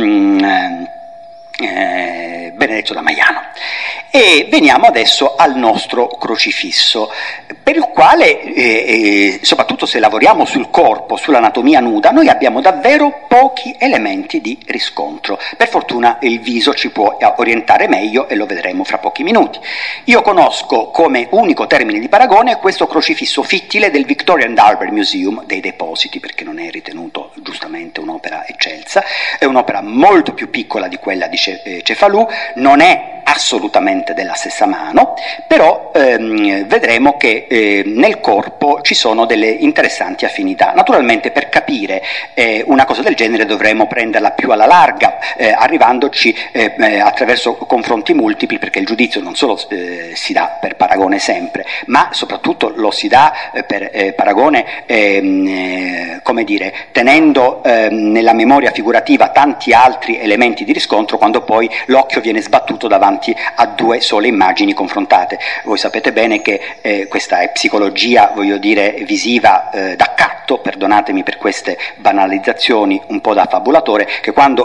Benedetto da Maiano. E veniamo adesso al nostro crocifisso, per il quale, soprattutto se lavoriamo sul corpo, sull'anatomia nuda, noi abbiamo davvero pochi elementi di riscontro. Per fortuna il viso ci può orientare meglio, e lo vedremo fra pochi minuti. Io conosco come unico termine di paragone questo crocifisso fittile del Victoria and Albert Museum dei Depositi, perché non è ritenuto giustamente un'opera eccelsa, è un'opera molto più piccola di quella di Cefalù, non è assolutamente della stessa mano, però vedremo che nel corpo ci sono delle interessanti affinità. Naturalmente per capire una cosa del genere dovremo prenderla più alla larga, arrivandoci attraverso confronti multipli, perché il giudizio non solo si dà per paragone sempre, ma soprattutto lo si dà per paragone, come dire, tenendo nella memoria figurativa tanti altri elementi di riscontro, quando poi l'occhio viene sbattuto davanti a due sole immagini confrontate. Voi sapete bene che questa è psicologia, voglio dire, visiva d'accatto, perdonatemi per queste banalizzazioni un po' da fabulatore, che quando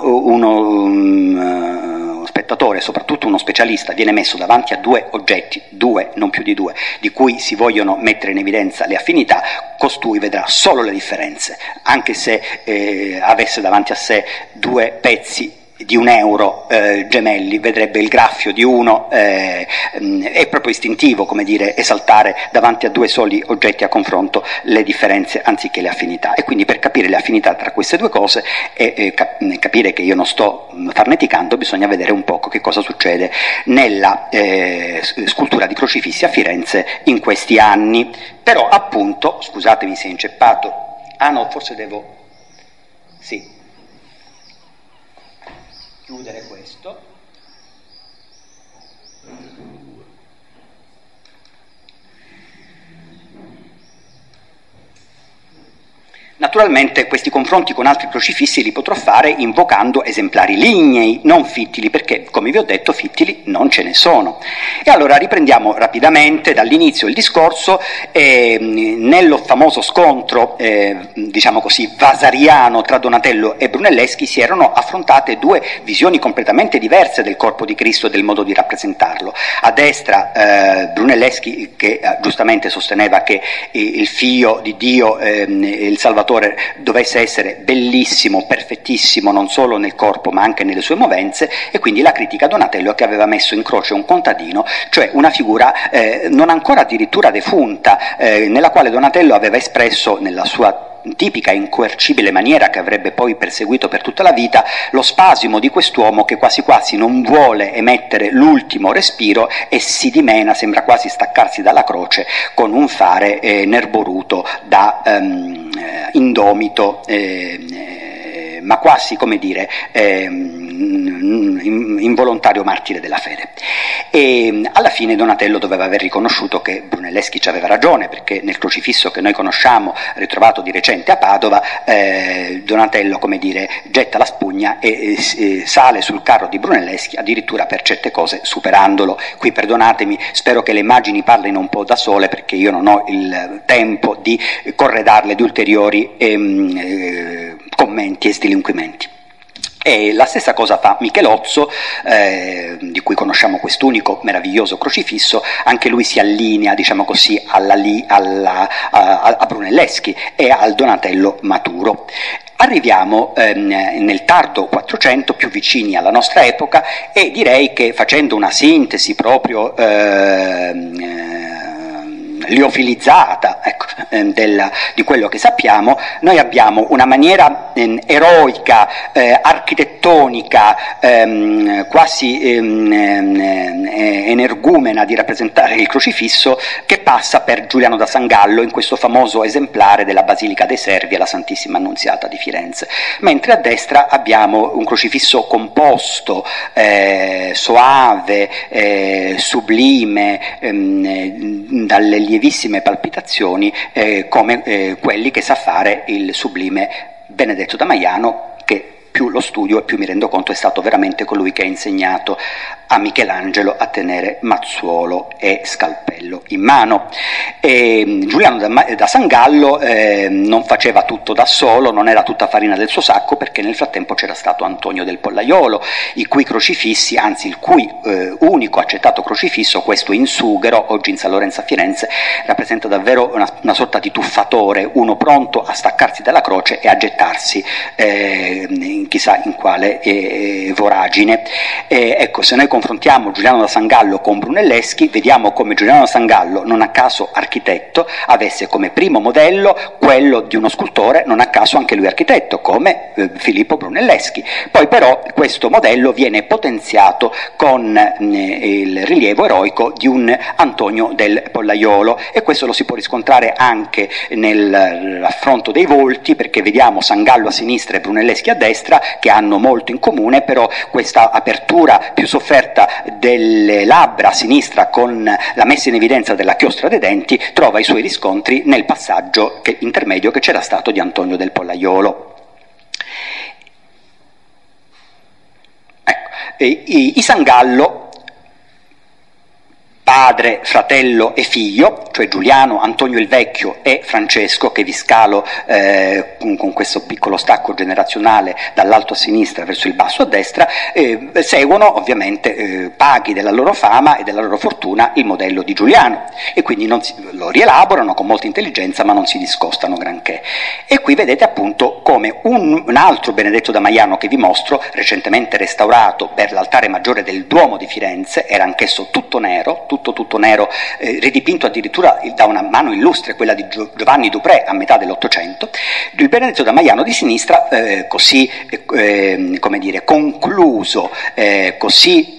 uno spettatore, soprattutto uno specialista, viene messo davanti a due oggetti, due, non più di due, di cui si vogliono mettere in evidenza le affinità, costui vedrà solo le differenze, anche se avesse davanti a sé due pezzi di €1 gemelli, vedrebbe il graffio di uno. È proprio istintivo, come dire, esaltare davanti a due soli oggetti a confronto le differenze anziché le affinità, e quindi per capire le affinità tra queste due cose e capire che io non sto farneticando, bisogna vedere un poco che cosa succede nella scultura di crocifissi a Firenze in questi anni. Però appunto, scusatemi se è inceppato, no, forse devo, sì, chiudere questo. Naturalmente questi confronti con altri crocifissi li potrò fare invocando esemplari lignei, non fittili, perché come vi ho detto fittili non ce ne sono. E allora riprendiamo rapidamente dall'inizio il discorso. Nello famoso scontro, diciamo così, vasariano tra Donatello e Brunelleschi si erano affrontate due visioni completamente diverse del corpo di Cristo e del modo di rappresentarlo. A destra Brunelleschi, che giustamente sosteneva che il figlio di Dio, il Salvatore, dovesse essere bellissimo, perfettissimo, non solo nel corpo ma anche nelle sue movenze, e quindi la critica a Donatello, che aveva messo in croce un contadino, cioè una figura non ancora addirittura defunta, nella quale Donatello aveva espresso, nella sua tipica e incoercibile maniera che avrebbe poi perseguito per tutta la vita, lo spasimo di quest'uomo che quasi quasi non vuole emettere l'ultimo respiro e si dimena, sembra quasi staccarsi dalla croce con un fare nerboruto da indomito, ma quasi, come dire, involontario martire della fede. E alla fine Donatello doveva aver riconosciuto che Brunelleschi ci aveva ragione, perché nel crocifisso che noi conosciamo, ritrovato di recente a Padova, Donatello, come dire, getta la spugna e sale sul carro di Brunelleschi, addirittura per certe cose superandolo. Qui perdonatemi, spero che le immagini parlino un po' da sole, perché io non ho il tempo di corredarle di ulteriori commenti e sdelinquimenti. E la stessa cosa fa Michelozzo, di cui conosciamo quest'unico meraviglioso crocifisso. Anche lui si allinea, diciamo così, a Brunelleschi e al Donatello maturo. Arriviamo nel tardo 400, più vicini alla nostra epoca, e direi che, facendo una sintesi proprio liofilizzata, ecco, di quello che sappiamo, noi abbiamo una maniera eroica, architettonica, quasi energumena di rappresentare il crocifisso, che passa per Giuliano da San Gallo in questo famoso esemplare della Basilica dei Servi alla Santissima Annunziata di Firenze, mentre a destra abbiamo un crocifisso composto, soave, sublime, dalle lievissime palpitazioni, come quelli che sa fare il sublime Benedetto da Maiano, che più lo studio e più mi rendo conto è stato veramente colui che ha insegnato a Michelangelo a tenere mazzuolo e scalpello in mano. Giuliano da San Gallo non faceva tutto da solo, non era tutta farina del suo sacco, perché nel frattempo c'era stato Antonio del Pollaiolo, i cui crocifissi, anzi il cui unico accettato crocifisso, questo in sughero, oggi in San Lorenzo a Firenze, rappresenta davvero una sorta di tuffatore, uno pronto a staccarsi dalla croce e a gettarsi in chissà in quale voragine. Ecco, se noi confrontiamo Giuliano da San Gallo con Brunelleschi, vediamo come Giuliano da San Gallo, non a caso architetto, avesse come primo modello quello di uno scultore, non a caso anche lui architetto, come Filippo Brunelleschi. Poi però questo modello viene potenziato con il rilievo eroico di un Antonio del Pollaiolo, e questo lo si può riscontrare anche nel raffronto dei volti, perché vediamo San Gallo a sinistra e Brunelleschi a destra, che hanno molto in comune, però questa apertura più sofferta delle labbra a sinistra con la messa in evidenza della chiostra dei denti trova i suoi riscontri nel passaggio intermedio che c'era stato di Antonio del Pollaiolo. Ecco, i San Gallo, padre, fratello e figlio, cioè Giuliano, Antonio il Vecchio e Francesco, che vi scalo con questo piccolo stacco generazionale dall'alto a sinistra verso il basso a destra, seguono ovviamente, paghi della loro fama e della loro fortuna, il modello di Giuliano, e quindi lo rielaborano con molta intelligenza, ma non si discostano granché. E qui vedete appunto come un altro Benedetto da Maiano, che vi mostro, recentemente restaurato per l'altare maggiore del Duomo di Firenze, era anch'esso tutto nero, tutto nero, ridipinto addirittura da una mano illustre, quella di Giovanni Dupré a metà dell'Ottocento. Il Benedetto da Maiano di sinistra, così come dire, concluso, così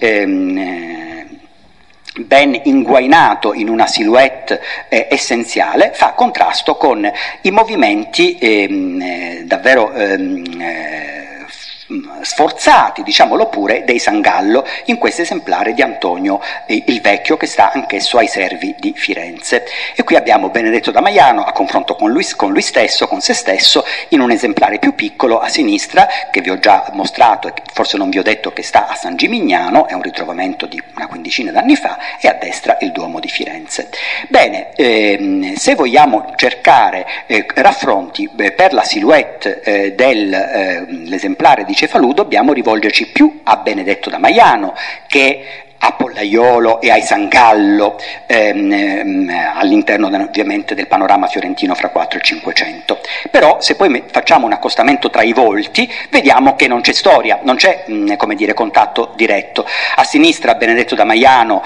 ben inguainato in una silhouette essenziale, fa contrasto con i movimenti davvero sforzati, diciamolo pure, dei Sangallo in questo esemplare di Antonio il Vecchio, che sta anch'esso ai Servi di Firenze. E qui abbiamo Benedetto da Maiano a confronto con lui stesso, con se stesso, in un esemplare più piccolo a sinistra, che vi ho già mostrato e forse non vi ho detto che sta a San Gimignano, è un ritrovamento di una quindicina d'anni fa, e a destra il Duomo di Firenze. Bene, se vogliamo cercare raffronti per la silhouette dell'esemplare di Cefalù, dobbiamo rivolgerci più a Benedetto da Maiano che a Pollaiolo e ai Sangallo all'interno ovviamente del panorama fiorentino fra 4 e 500. Però se poi facciamo un accostamento tra i volti, vediamo che non c'è storia, non c'è come dire contatto diretto. A sinistra Benedetto da Maiano,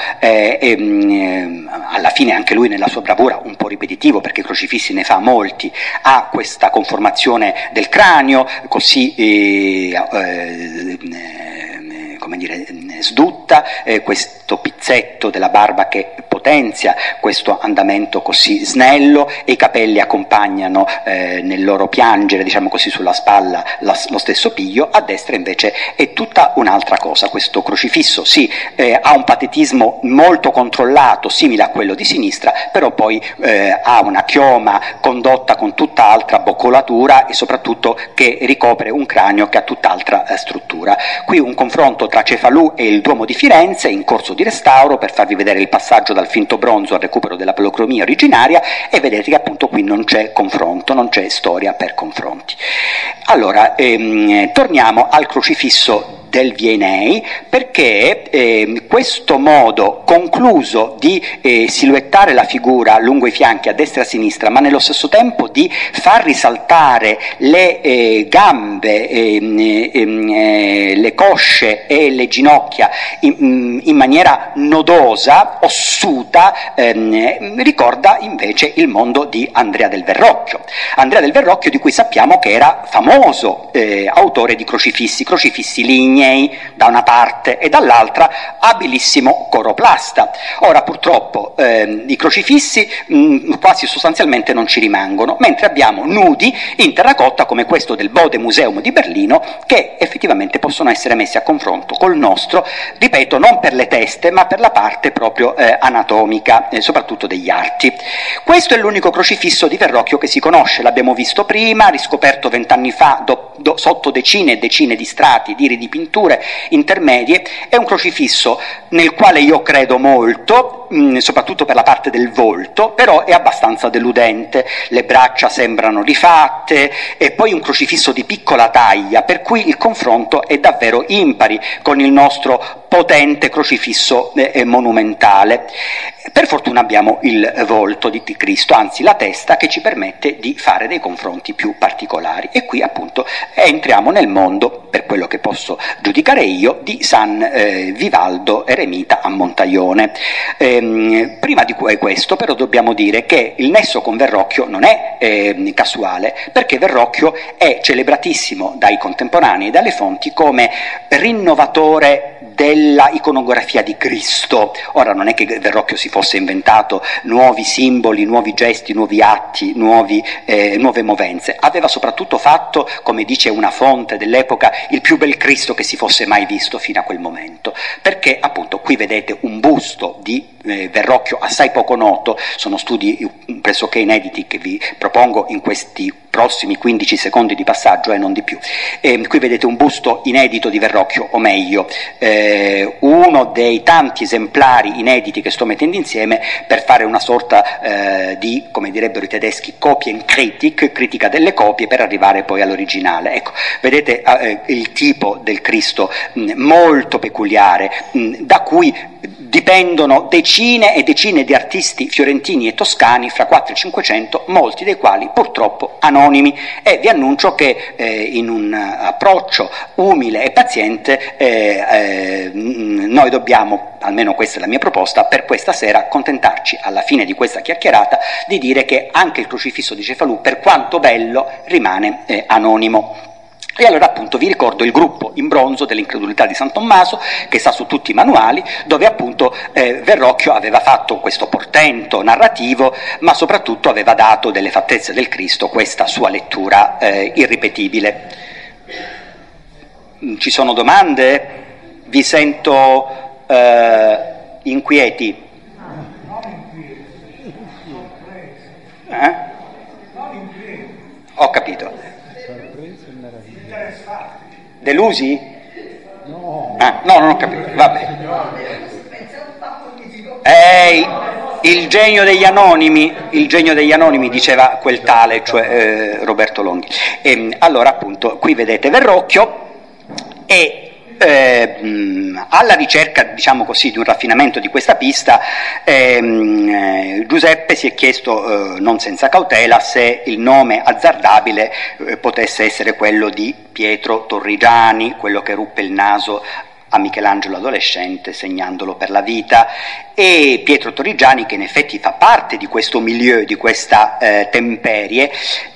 alla fine anche lui nella sua bravura un po' ripetitivo, perché crocifissi ne fa molti, ha questa conformazione del cranio così come dire, sdutta, questo pizzetto della barba che potenzia questo andamento così snello, e i capelli accompagnano nel loro piangere, diciamo così, sulla spalla lo stesso piglio. A destra invece è tutta un'altra cosa. Questo crocifisso sì, ha un patetismo molto controllato, simile a quello di sinistra, però poi ha una chioma condotta con tutt'altra boccolatura e soprattutto che ricopre un cranio che ha tutt'altra struttura. Qui un confronto tra Cefalù e il Duomo di Firenze in corso di restauro, per farvi vedere il passaggio dal finto bronzo al recupero della polocromia originaria, e vedete che appunto qui non c'è confronto, non c'è storia per confronti. Allora, torniamo al crocifisso del Vienei, perché questo modo concluso di silhouettare la figura lungo i fianchi a destra e a sinistra, ma nello stesso tempo di far risaltare le gambe, le cosce e le ginocchia in maniera nodosa, ossuta, ricorda invece il mondo di Andrea del Verrocchio. Andrea del Verrocchio, di cui sappiamo che era famoso autore di crocifissi lignei da una parte e dall'altra abilissimo coroplasta. Ora purtroppo i crocifissi quasi sostanzialmente non ci rimangono, mentre abbiamo nudi in terracotta come questo del Bode Museum di Berlino, che effettivamente possono essere messi a confronto col nostro, ripeto, non per le teste ma per la parte proprio anatomica, soprattutto degli arti. Questo è l'unico crocifisso di Verrocchio che si conosce, l'abbiamo visto prima, riscoperto 20 anni fa sotto decine e decine di strati di ridipinture intermedie. È un crocifisso nel quale io credo molto, soprattutto per la parte del volto, però è abbastanza deludente, le braccia sembrano rifatte, e poi un crocifisso di piccola taglia, per cui il confronto è davvero impari con il nostro potente crocifisso monumentale. Per fortuna abbiamo il volto di Cristo, anzi la testa, che ci permette di fare dei confronti più particolari, e qui appunto entriamo nel mondo, per quello che posso giudicare io, di San Vivaldo Eremita a Montaione. Prima di questo però dobbiamo dire che il nesso con Verrocchio non è casuale, perché Verrocchio è celebratissimo dai contemporanei e dalle fonti come rinnovatore della iconografia di Cristo. Ora non è che Verrocchio si fosse inventato nuovi simboli, nuovi gesti, nuovi atti, nuove movenze. Aveva soprattutto fatto, come dice una fonte dell'epoca, il più bel Cristo che si fosse mai visto fino a quel momento, perché appunto qui vedete un busto di Verrocchio assai poco noto, sono studi pressoché inediti che vi propongo in questi prossimi 15 secondi di passaggio e non di più. Qui vedete un busto inedito di Verrocchio, o meglio uno dei tanti esemplari inediti che sto mettendo insieme per fare una sorta di, come direbbero i tedeschi, Kopienkritik, critica delle copie, per arrivare poi all'originale. Ecco, vedete il tipo del Cristo molto peculiare, da cui dipendono decine e decine di artisti fiorentini e toscani fra 4 e 500, molti dei quali purtroppo anonimi, e vi annuncio che in un approccio umile e paziente noi dobbiamo, almeno questa è la mia proposta, per questa sera accontentarci alla fine di questa chiacchierata di dire che anche il crocifisso di Cefalù, per quanto bello, rimane anonimo. E allora appunto vi ricordo il gruppo in bronzo dell'incredulità di San Tommaso, che sta su tutti i manuali, dove appunto Verrocchio aveva fatto questo portento narrativo, ma soprattutto aveva dato delle fattezze del Cristo questa sua lettura irripetibile. Ci sono domande? Vi sento inquieti. Ho capito. Delusi? No. No, non ho capito. Vabbè. Il genio degli anonimi diceva quel tale, cioè Roberto Longhi. Allora appunto qui vedete Verrocchio e alla ricerca, diciamo così, di un raffinamento di questa pista, Giuseppe si è chiesto, non senza cautela, se il nome azzardabile potesse essere quello di Pietro Torrigiani, quello che ruppe il naso a Michelangelo adolescente segnandolo per la vita, e Pietro Torrigiani, che in effetti fa parte di questo milieu, di questa temperie,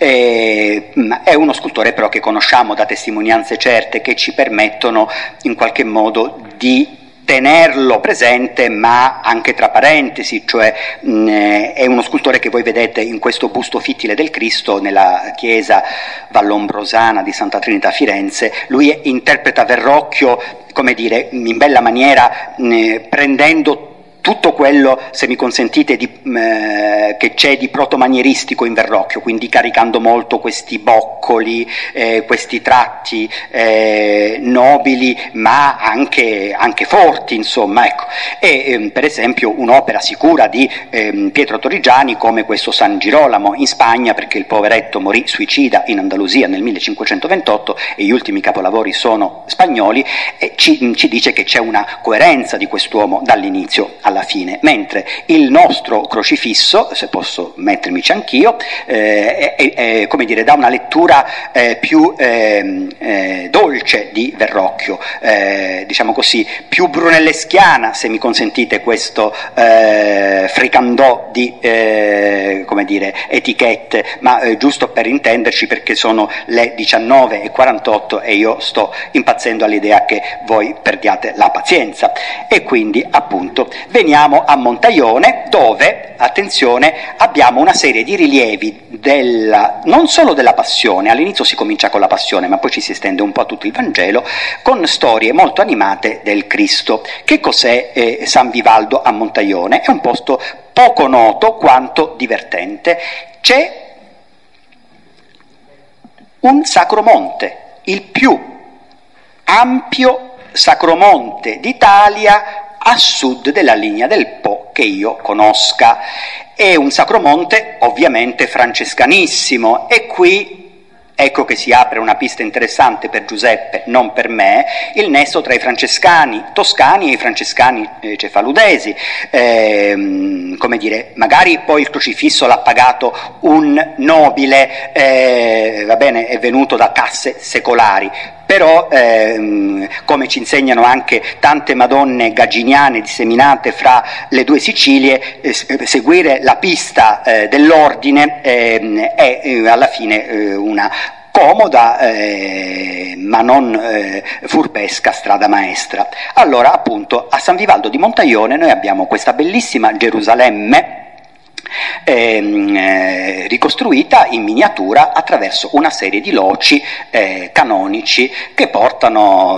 è uno scultore però che conosciamo da testimonianze certe che ci permettono in qualche modo di tenerlo presente, ma anche tra parentesi, cioè è uno scultore che voi vedete in questo busto fittile del Cristo nella chiesa vallombrosana di Santa Trinità a Firenze. Lui interpreta Verrocchio, come dire, in bella maniera, prendendo tutto quello, se mi consentite, che c'è di protomanieristico in Verrocchio, quindi caricando molto questi boccoli, questi tratti nobili, ma anche forti, insomma, ecco. E per esempio un'opera sicura di Pietro Torrigiani come questo San Girolamo in Spagna, perché il poveretto morì suicida in Andalusia nel 1528 e gli ultimi capolavori sono spagnoli, e ci dice che c'è una coerenza di quest'uomo dall'inizio alla fine, mentre il nostro crocifisso, se posso mettermici anch'io, come dire, dà una lettura più dolce di Verrocchio, diciamo così, più brunelleschiana, se mi consentite questo fricandò di come dire, etichette, ma giusto per intenderci, perché sono le 19:48 e io sto impazzendo all'idea che voi perdiate la pazienza. E quindi appunto veniamo a Montaione, dove, attenzione, abbiamo una serie di rilievi non solo della passione, all'inizio si comincia con la passione ma poi ci si estende un po' a tutto il Vangelo, con storie molto animate del Cristo. Che cos'è San Vivaldo a Montaione? È un posto poco noto quanto divertente. C'è un sacromonte, il più ampio sacromonte d'Italia a sud della linea del Po che io conosca. È un sacromonte ovviamente francescanissimo, e qui ecco che si apre una pista interessante per Giuseppe, non per me, il nesso tra i francescani toscani e i francescani cefaludesi. Come dire, magari poi il crocifisso l'ha pagato un nobile, va bene, è venuto da casse secolari, però come ci insegnano anche tante madonne gaginiane disseminate fra le due Sicilie, seguire la pista dell'ordine è alla fine una comoda ma non furbesca strada maestra. Allora appunto a San Vivaldo di Montaione noi abbiamo questa bellissima Gerusalemme ricostruita in miniatura attraverso una serie di loci canonici che portano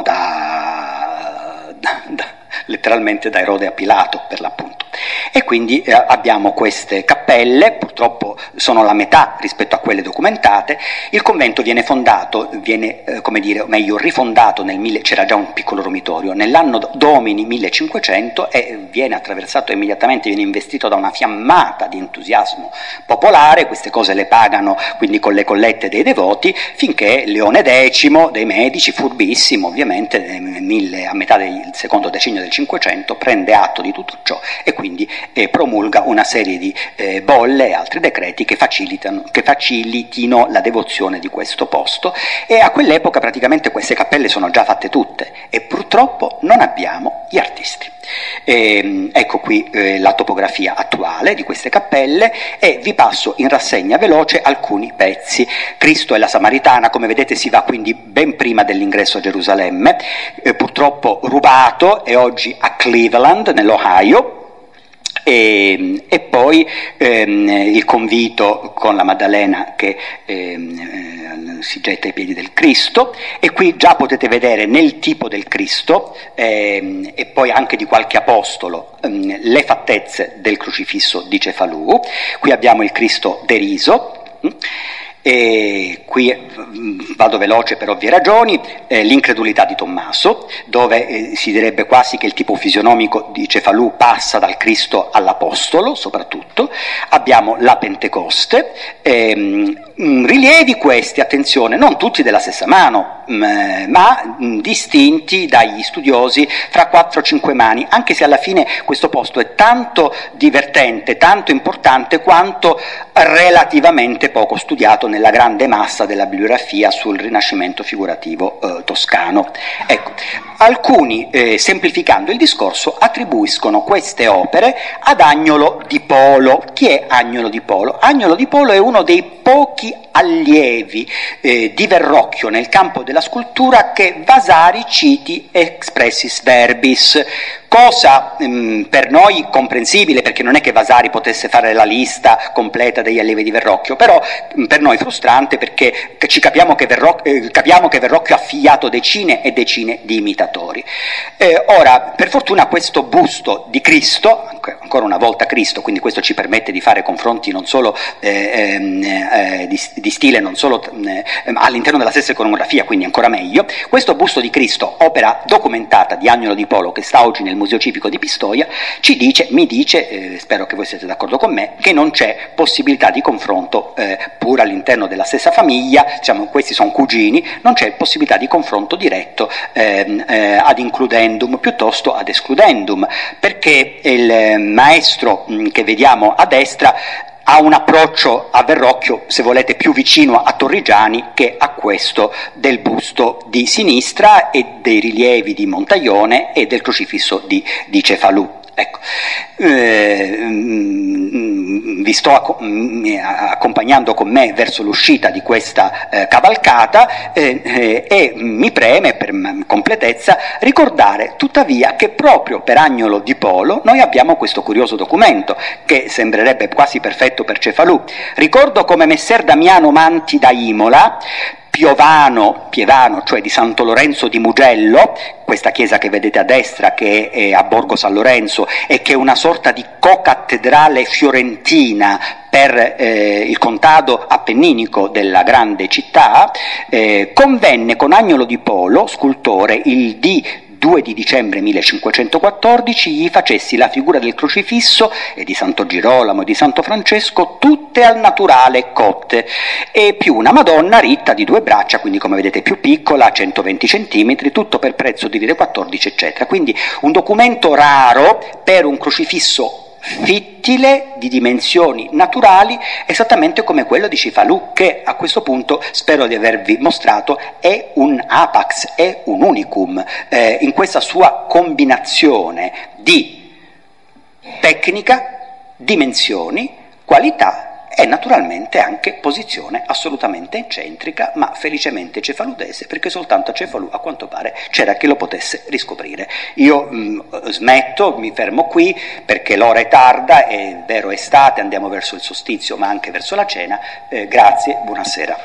letteralmente da Erode a Pilato, per l'appunto. E quindi abbiamo queste cappelle, purtroppo sono la metà rispetto a quelle documentate. Il convento viene fondato, come dire, o meglio rifondato c'era già un piccolo romitorio, nell'anno domini 1500, e viene attraversato immediatamente, viene investito da una fiammata di entusiasmo popolare. Queste cose le pagano quindi con le collette dei devoti, finché Leone X, dei Medici, furbissimo ovviamente, a metà del secondo decennio del 500, prende atto di tutto ciò e quindi promulga una serie di bolle e altri decreti che facilitino la devozione di questo posto. E a quell'epoca praticamente queste cappelle sono già fatte tutte e purtroppo non abbiamo gli artisti. Ecco qui la topografia attuale di queste cappelle, e vi passo in rassegna veloce alcuni pezzi. Cristo e la Samaritana, come vedete, si va quindi ben prima dell'ingresso a Gerusalemme, purtroppo rubato, e oggi a Cleveland nell'Ohio. e poi il convito con la Maddalena che si getta ai piedi del Cristo, e qui già potete vedere nel tipo del Cristo e poi anche di qualche apostolo le fattezze del crocifisso di Cefalù. Qui abbiamo il Cristo deriso, e qui vado veloce per ovvie ragioni, l'incredulità di Tommaso, dove si direbbe quasi che il tipo fisionomico di Cefalù passa dal Cristo all'Apostolo soprattutto. Abbiamo la Pentecoste, rilievi questi, attenzione, non tutti della stessa mano, ma distinti dagli studiosi fra 4-5 mani, anche se alla fine questo posto è tanto divertente, tanto importante quanto relativamente poco studiato nella grande massa della bibliografia sul Rinascimento figurativo toscano. Ecco, alcuni, semplificando il discorso, attribuiscono queste opere ad Agnolo di Polo. Chi è Agnolo di Polo? Agnolo di Polo è uno dei pochi allievi di Verrocchio nel campo della scultura che Vasari citi expressis verbis, cosa per noi comprensibile, perché non è che Vasari potesse fare la lista completa degli allievi di Verrocchio, però per noi frustrante, perché capiamo che Verrocchio ha figliato decine e decine di imitatori. Ora, per fortuna questo busto di Cristo, ancora una volta Cristo, quindi questo ci permette di fare confronti non solo di stile, non solo all'interno della stessa iconografia, quindi ancora meglio. Questo busto di Cristo, opera documentata di Agnolo di Polo, che sta oggi nel Museo Civico di Pistoia, mi dice, spero che voi siete d'accordo con me, che non c'è possibilità di confronto, pur all'interno della stessa famiglia, diciamo questi sono cugini, non c'è possibilità di confronto diretto ad includendum piuttosto ad excludendum, perché il maestro che vediamo a destra ha un approccio a Verrocchio, se volete, più vicino a Torrigiani che a questo del busto di sinistra e dei rilievi di Montaione e del crocifisso di Cefalù. Ecco, vi sto accompagnando con me verso l'uscita di questa cavalcata e mi preme per completezza ricordare tuttavia che proprio per Agnolo di Polo noi abbiamo questo curioso documento che sembrerebbe quasi perfetto per Cefalù. Ricordo come Messer Damiano Manti da Imola, Pievano, cioè di Santo Lorenzo di Mugello, questa chiesa che vedete a destra che è a Borgo San Lorenzo e che è una sorta di co-cattedrale fiorentina per il contado appenninico della grande città, convenne con Agnolo di Polo, scultore, il 2 di dicembre 1514 gli facessi la figura del crocifisso e di Santo Girolamo e di Santo Francesco, tutte al naturale cotte, e più una Madonna ritta di 2 braccia, quindi come vedete più piccola, 120 centimetri, tutto per prezzo di lire 14, eccetera. Quindi un documento raro per un crocifisso fittile di dimensioni naturali, esattamente come quello di Cefalù, che a questo punto spero di avervi mostrato è un apax, è un unicum in questa sua combinazione di tecnica, dimensioni, qualità e naturalmente anche posizione assolutamente eccentrica, ma felicemente cefaludese, perché soltanto a Cefalù a quanto pare c'era chi lo potesse riscoprire. Io smetto, mi fermo qui perché l'ora è tarda, è vero estate, andiamo verso il solstizio ma anche verso la cena. Grazie, buonasera.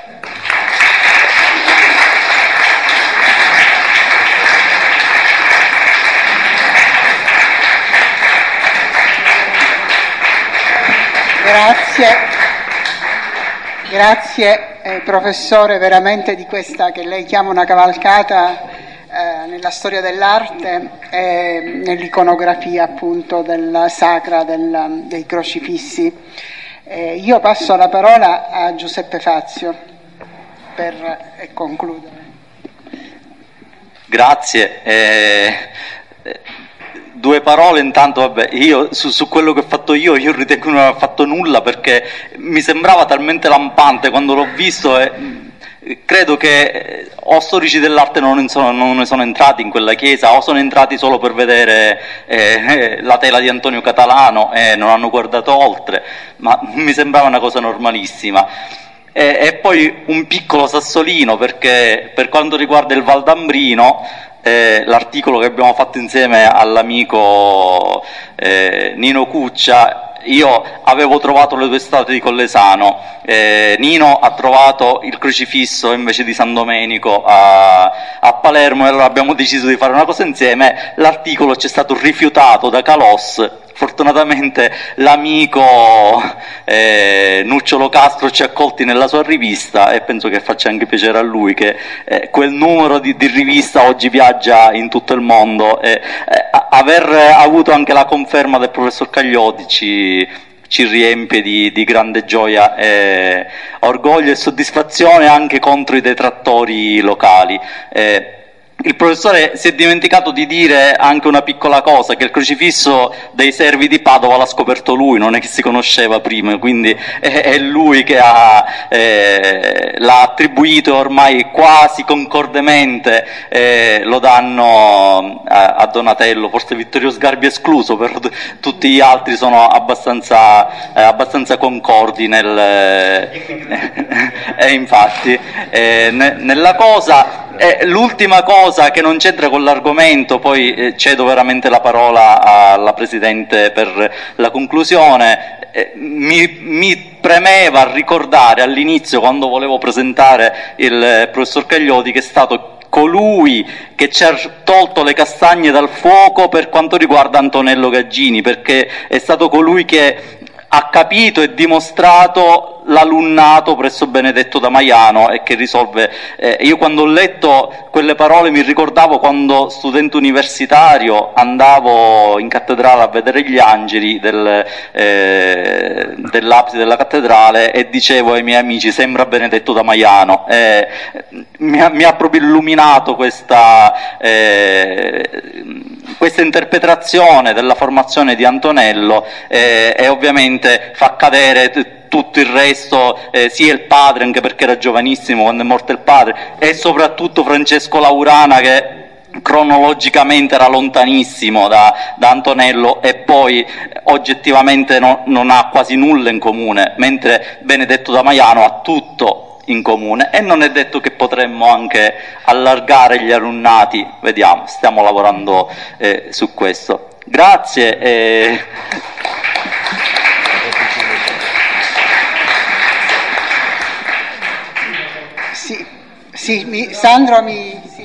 Grazie professore, veramente di questa che lei chiama una cavalcata nella storia dell'arte e nell'iconografia appunto della sacra dei crocifissi. Io passo la parola a Giuseppe Fazio per concludere. Grazie. 2 parole intanto, vabbè, io su quello che ho fatto io ritengo non aver fatto nulla, perché mi sembrava talmente lampante quando l'ho visto e credo che o storici dell'arte non ne sono entrati in quella chiesa o sono entrati solo per vedere la tela di Antonio Catalano e non hanno guardato oltre, ma mi sembrava una cosa normalissima. E poi un piccolo sassolino, perché per quanto riguarda il Valdambrino, l'articolo che abbiamo fatto insieme all'amico Nino Cuccia, io avevo trovato le due statue di Collesano, Nino ha trovato il crocifisso invece di San Domenico a Palermo, e allora abbiamo deciso di fare una cosa insieme. L'articolo ci è stato rifiutato da Calos. Fortunatamente l'amico Nucciolo Castro ci ha accolti nella sua rivista, e penso che faccia anche piacere a lui che quel numero di rivista oggi viaggia in tutto il mondo, aver avuto anche la conferma del professor Caglioti ci riempie di grande gioia, orgoglio e soddisfazione anche contro i detrattori locali. Il professore si è dimenticato di dire anche una piccola cosa, che il crocifisso dei servi di Padova l'ha scoperto lui, non è che si conosceva prima, quindi è lui che l'ha attribuito ormai quasi concordemente, lo danno a Donatello, forse Vittorio Sgarbi escluso, però tutti gli altri sono abbastanza concordi infatti nella cosa. L'ultima cosa che non c'entra con l'argomento, poi cedo veramente la parola alla Presidente per la conclusione, mi premeva ricordare all'inizio, quando volevo presentare il professor Caglioti, che è stato colui che ci ha tolto le castagne dal fuoco per quanto riguarda Antonello Gaggini, perché è stato colui che ha capito e dimostrato l'alunnato presso Benedetto da Maiano, e che risolve. Io quando ho letto quelle parole mi ricordavo quando, studente universitario, andavo in cattedrale a vedere gli angeli dell'abside della cattedrale e dicevo ai miei amici: sembra Benedetto da Maiano. Mi ha proprio illuminato questa interpretazione della formazione di Antonello, e ovviamente fa cadere tutto il resto, sia il padre, anche perché era giovanissimo quando è morto il padre, e soprattutto Francesco Laurana, che cronologicamente era lontanissimo da Antonello, e poi oggettivamente non ha quasi nulla in comune, mentre Benedetto da Maiano ha tutto in comune. E non è detto che potremmo anche allargare gli alunnati, vediamo, stiamo lavorando su questo. Grazie. Sandro mi... Sì.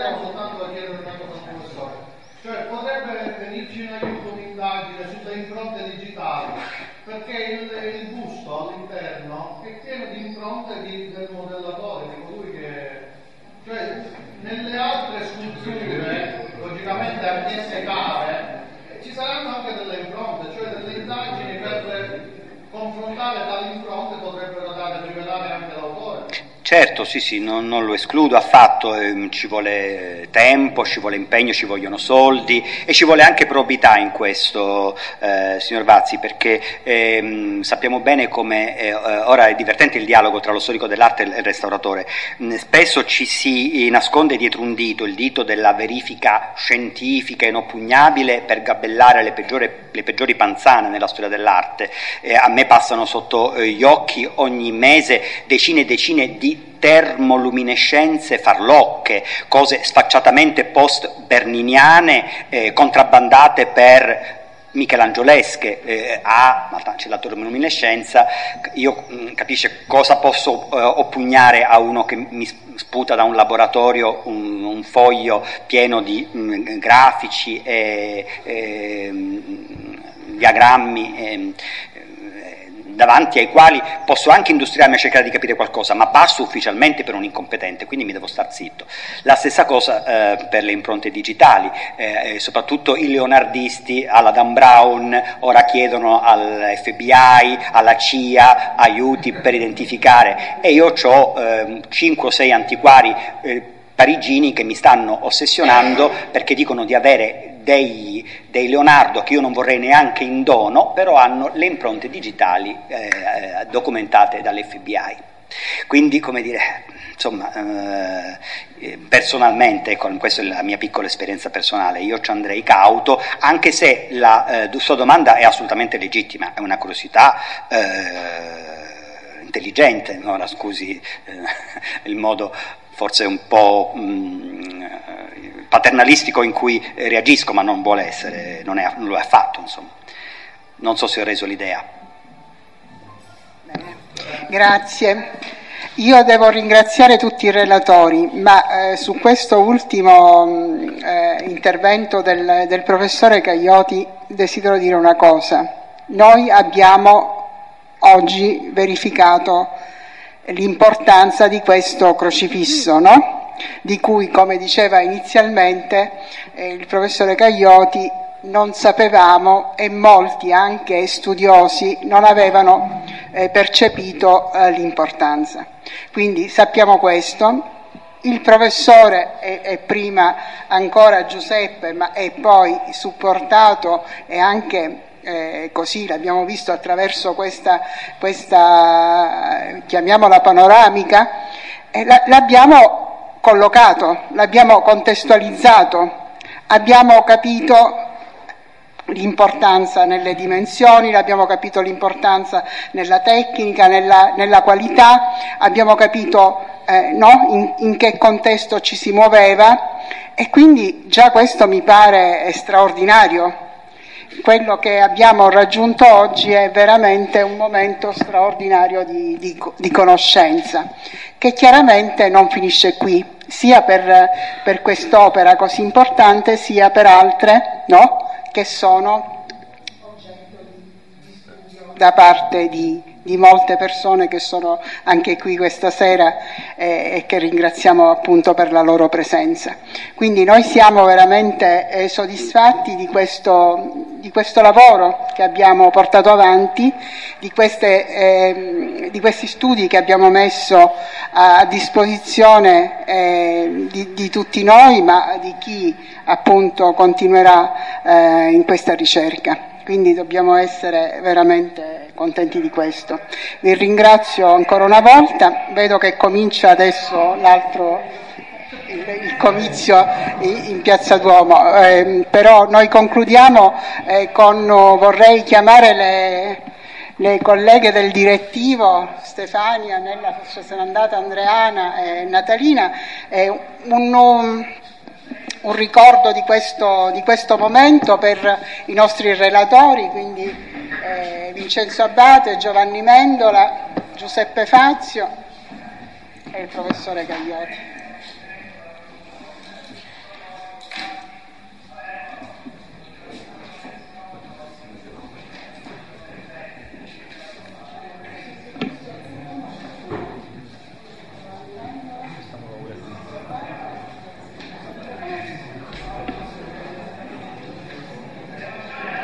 Cioè potrebbe venirci in aiuto un'indagine sulle impronte digitali, perché il busto all'interno è pieno di impronte del modellatore, di colui che... Cioè nelle altre sculture, logicamente anch'esse care, ci saranno anche delle impronte, cioè delle indagini per confrontare tali impronte potrebbero rivelare anche l'autore. Certo, sì, non lo escludo affatto, ci vuole tempo, ci vuole impegno, ci vogliono soldi e ci vuole anche probità in questo, signor Vazzi, perché sappiamo bene come, ora è divertente il dialogo tra lo storico dell'arte e il restauratore, spesso ci si nasconde dietro un dito, il dito della verifica scientifica inoppugnabile, per gabellare le peggiori panzane nella storia dell'arte. A me passano sotto gli occhi ogni mese decine e decine di termoluminescenze farlocche, cose sfacciatamente post-berniniane, contrabbandate per michelangiolesche. C'è la termoluminescenza, io capisce cosa posso oppugnare a uno che mi sputa da un laboratorio un foglio pieno di grafici e diagrammi davanti ai quali posso anche industriarmi a cercare di capire qualcosa, ma passo ufficialmente per un incompetente, quindi mi devo star zitto. La stessa cosa per le impronte digitali, soprattutto i leonardisti alla Dan Brown ora chiedono al FBI, alla CIA aiuti per identificare, e io ho 5 o 6 antiquari parigini che mi stanno ossessionando perché dicono di avere dei Leonardo che io non vorrei neanche in dono, però hanno le impronte digitali documentate dall'FBI. Quindi, come dire, insomma, personalmente, questa è la mia piccola esperienza personale, io ci andrei cauto, anche se la sua domanda è assolutamente legittima, è una curiosità intelligente, no? Ora scusi il modo forse un po' paternalistico in cui reagisco, ma non vuole essere, non lo è affatto, insomma. Non so se ho reso l'idea. Bene. Grazie. Io devo ringraziare tutti i relatori, ma su questo ultimo intervento del professore Caglioti desidero dire una cosa. Noi abbiamo oggi verificato l'importanza di questo crocifisso, no? Di cui, come diceva inizialmente il professore Caglioti, non sapevamo e molti anche studiosi non avevano percepito l'importanza. Quindi sappiamo questo. Il professore e prima ancora Giuseppe, e poi supportato e anche così l'abbiamo visto attraverso questa chiamiamola panoramica, l'abbiamo collocato, l'abbiamo contestualizzato, abbiamo capito l'importanza nelle dimensioni, abbiamo capito l'importanza nella tecnica, nella qualità, abbiamo capito in che contesto ci si muoveva, e quindi già questo mi pare straordinario. Quello che abbiamo raggiunto oggi è veramente un momento straordinario di conoscenza, che chiaramente non finisce qui, sia per quest'opera così importante, sia per altre, no? Che sono oggetto di studio da parte di molte persone che sono anche qui questa sera e che ringraziamo appunto per la loro presenza. Quindi noi siamo veramente soddisfatti di questo lavoro che abbiamo portato avanti, di questi studi che abbiamo messo a disposizione di tutti noi, ma di chi appunto continuerà in questa ricerca. Quindi dobbiamo essere veramente contenti di questo. Vi ringrazio ancora una volta, vedo che comincia adesso il comizio in Piazza Duomo, però noi concludiamo vorrei chiamare le colleghe del direttivo, Stefania, Nella, se n'è andata, Andreana e Natalina, un ricordo di questo momento per i nostri relatori, quindi Vincenzo Abate, Giovanni Mendola, Giuseppe Fazio e il professore Caglioti.